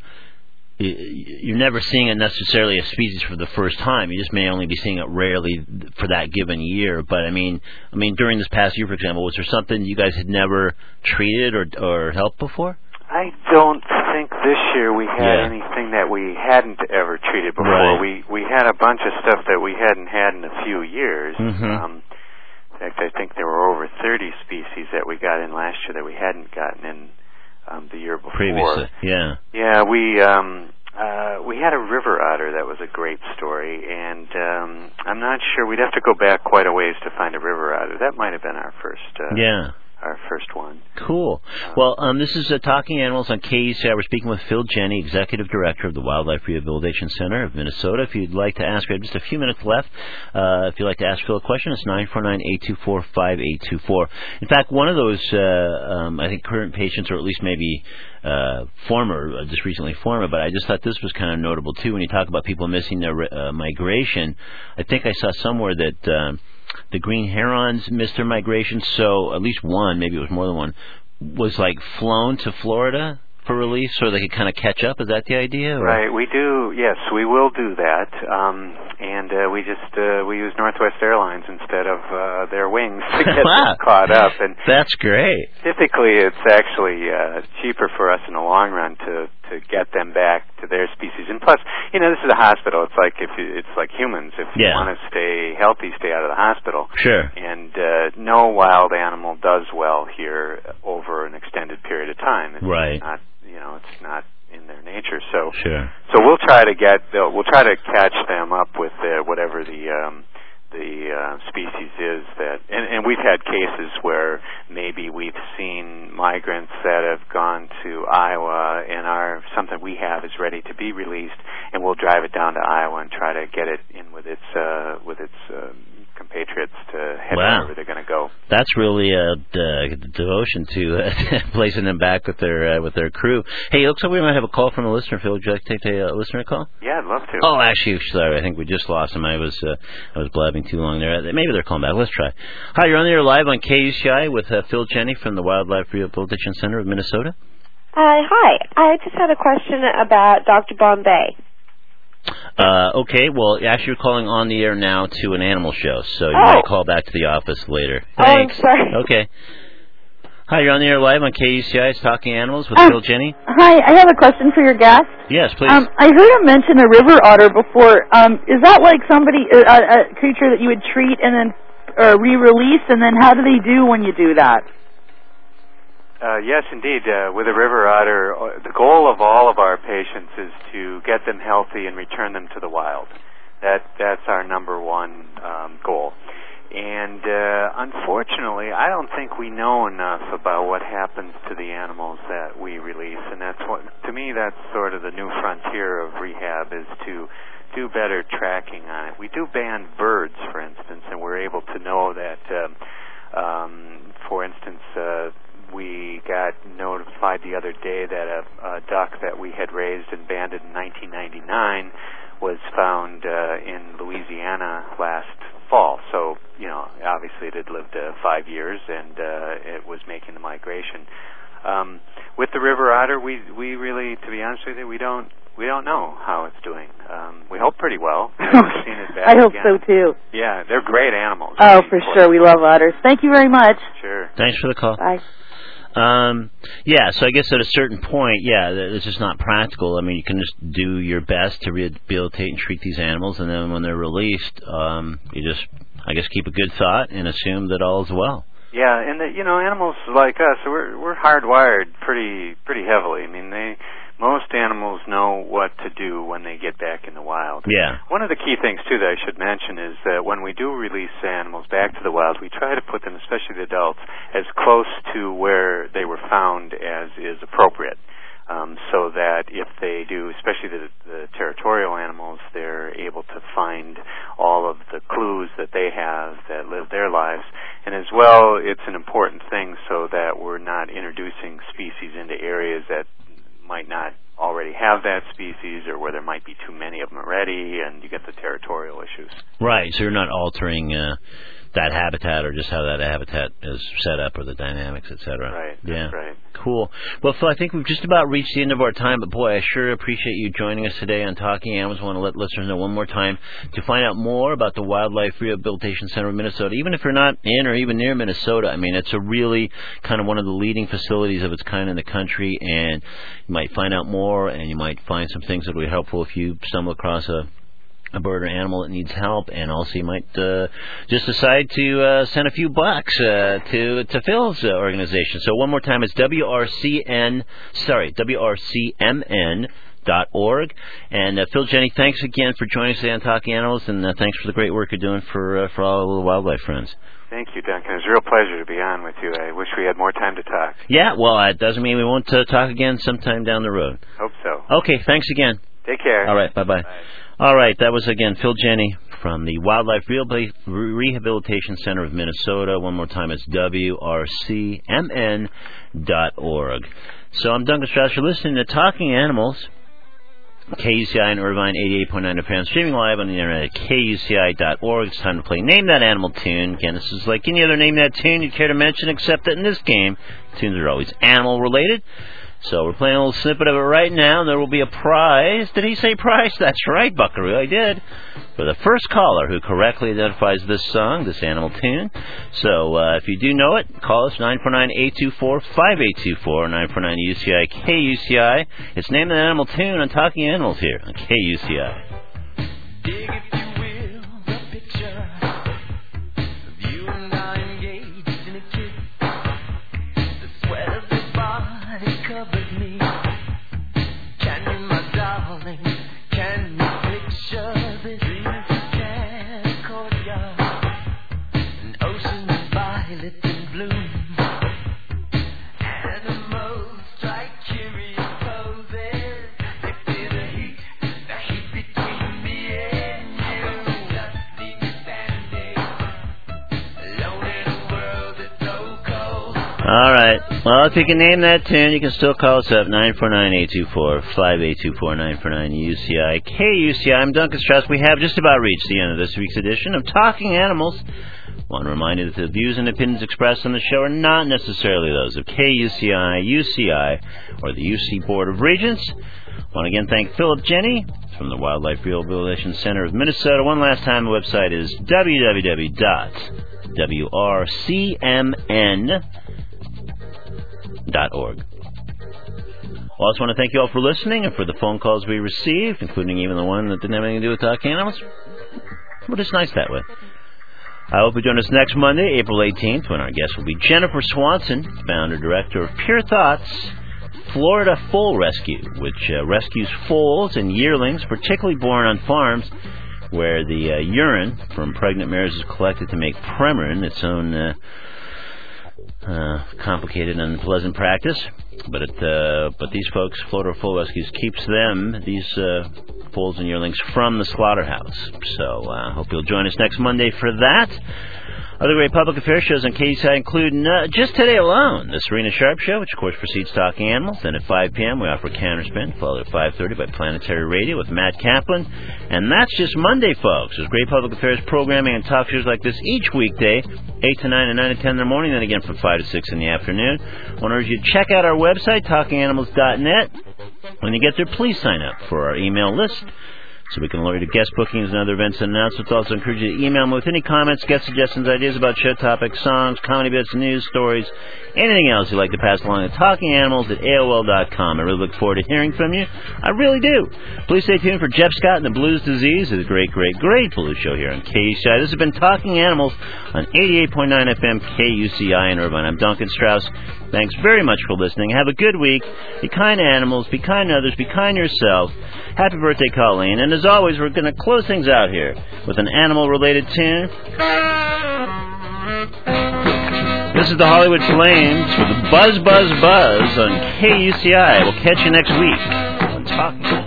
you're never seeing it necessarily a species for the first time? You just may only be seeing it rarely for that given year. But I mean, I mean, during this past year, for example, was there something you guys had never treated or or helped before? I don't think this year we had yeah. anything that we hadn't ever treated before. Right. We we had a bunch of stuff that we hadn't had in a few years. Mm-hmm. Um, in fact, I think there were over thirty species that we got in last year that we hadn't gotten in Um, the year before. Previously, yeah. Yeah, we um, uh, we had a river otter that was a great story, and um, I'm not sure. We'd have to go back quite a ways to find a river otter. That might have been our first. Uh, yeah. Our first one. Cool. Well, um, this is uh, Talking Animals on K U C I. We're speaking with Phil Jenny, Executive Director of the Wildlife Rehabilitation Center of Minnesota. If you'd like to ask, we have just a few minutes left. Uh, if you'd like to ask Phil a question, it's nine four nine, eight two four, five eight two four. In fact, one of those, uh, um, I think, current patients, or at least maybe uh, former, uh, just recently former, but I just thought this was kind of notable, too, when you talk about people missing their uh, migration. I think I saw somewhere that Um, the green herons missed their migration, so at least one, maybe it was more than one, was like flown to Florida for relief so they could kind of catch up. Is that the idea? Or? Right, we do, yes, we will do that. Um, and uh, we just, uh, we use Northwest Airlines instead of uh, their wings to get them caught up. And that's great. Typically it's actually uh, cheaper for us in the long run to, to get them back to their species. And plus, you know, this is a hospital. It's like if you, it's like humans. If you yeah. want to stay healthy, stay out of the hospital. Sure. And uh, no wild animal does well here over an extended period of time. It's right. not, you know, it's not in their nature. So, sure. So we'll try to get, we'll try to catch them up with uh, whatever the um, the uh, species is that, and, and we've had cases where maybe we've seen migrants that have gone to Iowa, and our something we have is ready to be released, and we'll drive it down to Iowa and try to get it in with its uh, with its uh, compatriots to head wow. wherever they're going to go. That's really a uh, devotion to uh, placing them back with their uh, with their crew. Hey, it looks like we might have a call from a listener. Phil, would you like to take a uh, listener call? Yeah, I'd love to. Oh, actually, sorry, I think we just lost him. I was uh, I was blabbing too long there. Maybe they're calling back. Let's try. Hi, you're on the air live on K U C I with uh, Phil Jenny from the Wildlife Rehabilitation Center of Minnesota. Uh, hi, I just had a question about Doctor Bombay. Uh, okay, well, actually, you're calling on the air now to an animal show, so you oh. might call back to the office later. Thanks. Oh, I'm sorry. Okay. Hi, you're on the air live on K U C I. It's Talking Animals with um, Phil Jenny. Hi, I have a question for your guest. Yes, please. Um, I heard him mention a river otter before. Um, is that like somebody, a, a creature that you would treat and then uh, re-release, and then how do they do when you do that? Uh, yes, indeed. Uh, with a river otter, uh, the goal of all of our patients is to get them healthy and return them to the wild. That that's our number one um, goal. And uh, unfortunately, I don't think we know enough about what happens to the animals that we release, and that's what, to me, that's sort of the new frontier of rehab, is to do better tracking on it. We do ban birds, for instance, and we're able to know that, um, um, for instance, uh, we got notified the other day that a, a duck that we had raised and banded in nineteen ninety-nine was found uh, in Louisiana last fall. So, you know, obviously it had lived uh, five years and uh, it was making the migration. Um, with the river otter, we we really, to be honest with you, we don't we don't know how it's doing. Um, we hope pretty well. We've seen it back I hope again. so too. Yeah, they're great animals. Oh, for sure. We love otters. Thank you very much. Sure. Thanks for the call. Bye. Um, yeah, so I guess at a certain point, yeah, it's just not practical. I mean, you can just do your best to rehabilitate and treat these animals, and then when they're released, um, you just, I guess, keep a good thought and assume that all is well. Yeah, and the, you know, animals like us, we're we're hardwired pretty pretty heavily. I mean, they most animals know what to do when they get back in the wild. Yeah. One of the key things too that I should mention is that when we do release animals back to the wild, we try to put them, especially the adults, as close to where they were found as is appropriate. Um, so that if they do, especially the, the territorial animals, they're able to find all of the clues that they have that live their lives. And as well, it's an important thing so that we're not introducing species into areas that might not already have that species, or where there might be too many of them already, and you get the territorial issues. Right, so you're not altering uh, that habitat or just how that habitat is set up or the dynamics, et cetera. Right, yeah. that's right. Cool. Well, Phil, I think we've just about reached the end of our time, but boy, I sure appreciate you joining us today on Talking Animals. I want to let listeners know one more time to find out more about the Wildlife Rehabilitation Center of Minnesota. Even if you're not in or even near Minnesota, I mean, it's a really kind of one of the leading facilities of its kind in the country, and you might find out more, and you might find some things that will be helpful if you stumble across a a bird or animal that needs help, and also you might uh, just decide to uh, send a few bucks uh, to to Phil's uh, organization. So one more time, it's W R C N, sorry, W R C M N dot org. And uh, Phil, Jenny, thanks again for joining us today on Talking Animals, and uh, thanks for the great work you're doing for uh, for all the wildlife friends. Thank you, Duncan. It was a real pleasure to be on with you. I wish we had more time to talk. Yeah, well, it doesn't mean we won't uh, talk again sometime down the road. Hope so. Okay, thanks again. Take care. All right, bye-bye. Bye. All right, that was, again, Phil Jenny from the Wildlife Rehabilitation Center of Minnesota. One more time, it's W R C M N dot org. So I'm Duncan Strauss. You're listening to Talking Animals, K U C I in Irvine, eighty-eight point nine F M, streaming live on the internet at K U C I dot org. It's time to play Name That Animal tune. Again, this is like any other Name That tune you'd care to mention, except that in this game, tunes are always animal-related. So we're playing a little snippet of it right now, and there will be a prize. Did he say prize? That's right, Buckaroo, I did. For the first caller who correctly identifies this song, this animal tune. So uh, if you do know it, call us, nine four nine, eight two four, five eight two four, nine four nine U C I, K U C I. It's Name That Animal tune on Talking Animals here on K U C I. Dig, if you will, the picture of you and I engaged in a kiss. The sweat of your body covers me. Can you, my darling, can you picture this? Dreaming courtyard, an ocean of violets in bloom. Animals strike curious poses. They feel the heat, the heat between me and you. Dusty standing alone in a world that's so cold. All right. Well, if you can name that tune, you can still call us up, nine four nine, eight two four, five eight two four, nine four nine U C I, K U C I. I'm Duncan Strauss. We have just about reached the end of this week's edition of Talking Animals. I want to remind you that the views and opinions expressed on the show are not necessarily those of K U C I, U C I, or the U C Board of Regents. I want to again thank Philip Jenny from the Wildlife Rehabilitation Center of Minnesota. One last time, the website is w w w dot w r c m n dot org. I also want to thank you all for listening and for the phone calls we received, including even the one that didn't have anything to do with Talking Animals. But it's nice that way. I hope you join us next Monday, April eighteenth, when our guest will be Jennifer Swanson, founder director of Pure Thoughts Florida Foal Rescue, which uh, rescues foals and yearlings, particularly born on farms, where the uh, urine from pregnant mares is collected to make Premarin, its own uh, uh, complicated and unpleasant practice. But it, uh, but these folks, Florida Foal Rescues, keeps them, these uh, foals and yearlings, from the slaughterhouse. So I uh, hope you'll join us next Monday for that. Other great public affairs shows on K U C I include, uh, just today alone, the Serena Sharp Show, which of course precedes Talking Animals. Then at five p.m. we offer Counterspin, followed at five thirty by Planetary Radio with Matt Kaplan. And that's just Monday, folks. There's great public affairs programming and talk shows like this each weekday, eight to nine and nine to ten in the morning, then again from five to six in the afternoon. I want to urge you to check out our website, talking animals dot net. When you get there, please sign up for our email list, so we can alert you to guest bookings and other events and announcements. Also encourage you to email me with any comments, guest suggestions, ideas about show topics, songs, comedy bits, news, stories, anything else you'd like to pass along at talking animals at A O L dot com. I really look forward to hearing from you. I really do. Please stay tuned for Jeff Scott and the Blues Disease, the great, great, great blues show here on K U C I. This has been Talking Animals on eighty-eight point nine F M K U C I in Irvine. I'm Duncan Strauss. Thanks very much for listening. Have a good week. Be kind to animals. Be kind to others. Be kind to yourself. Happy birthday, Colleen. And as always, we're going to close things out here with an animal-related tune. This is the Hollywood Flames with Buzz, Buzz, Buzz on K U C I. We'll catch you next week on Talking.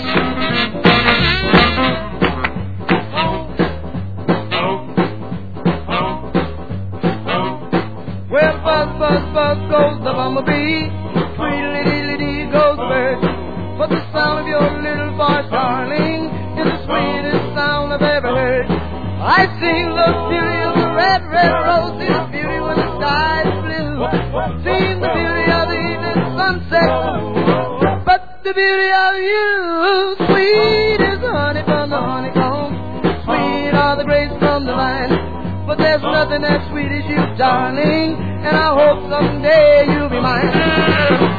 Well, buzz, buzz, buzz goes the bumblebee. Tweedledee goes the bird. But the sound of your little voice, darling, is the sweetest sound I've ever heard. I sing the beauty of the red, red rose, see the beauty when the sky is blue. Sing the beauty of the evening sunset, but the beauty of you, sweet is the honey from the honeycomb, sweet are the grapes from the vine. But there's nothing as sweet as you, darling, and I hope someday you'll be mine.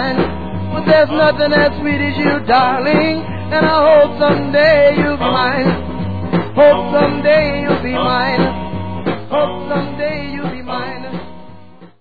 Nothing as sweet as you, darling, and I hope someday you'll be mine.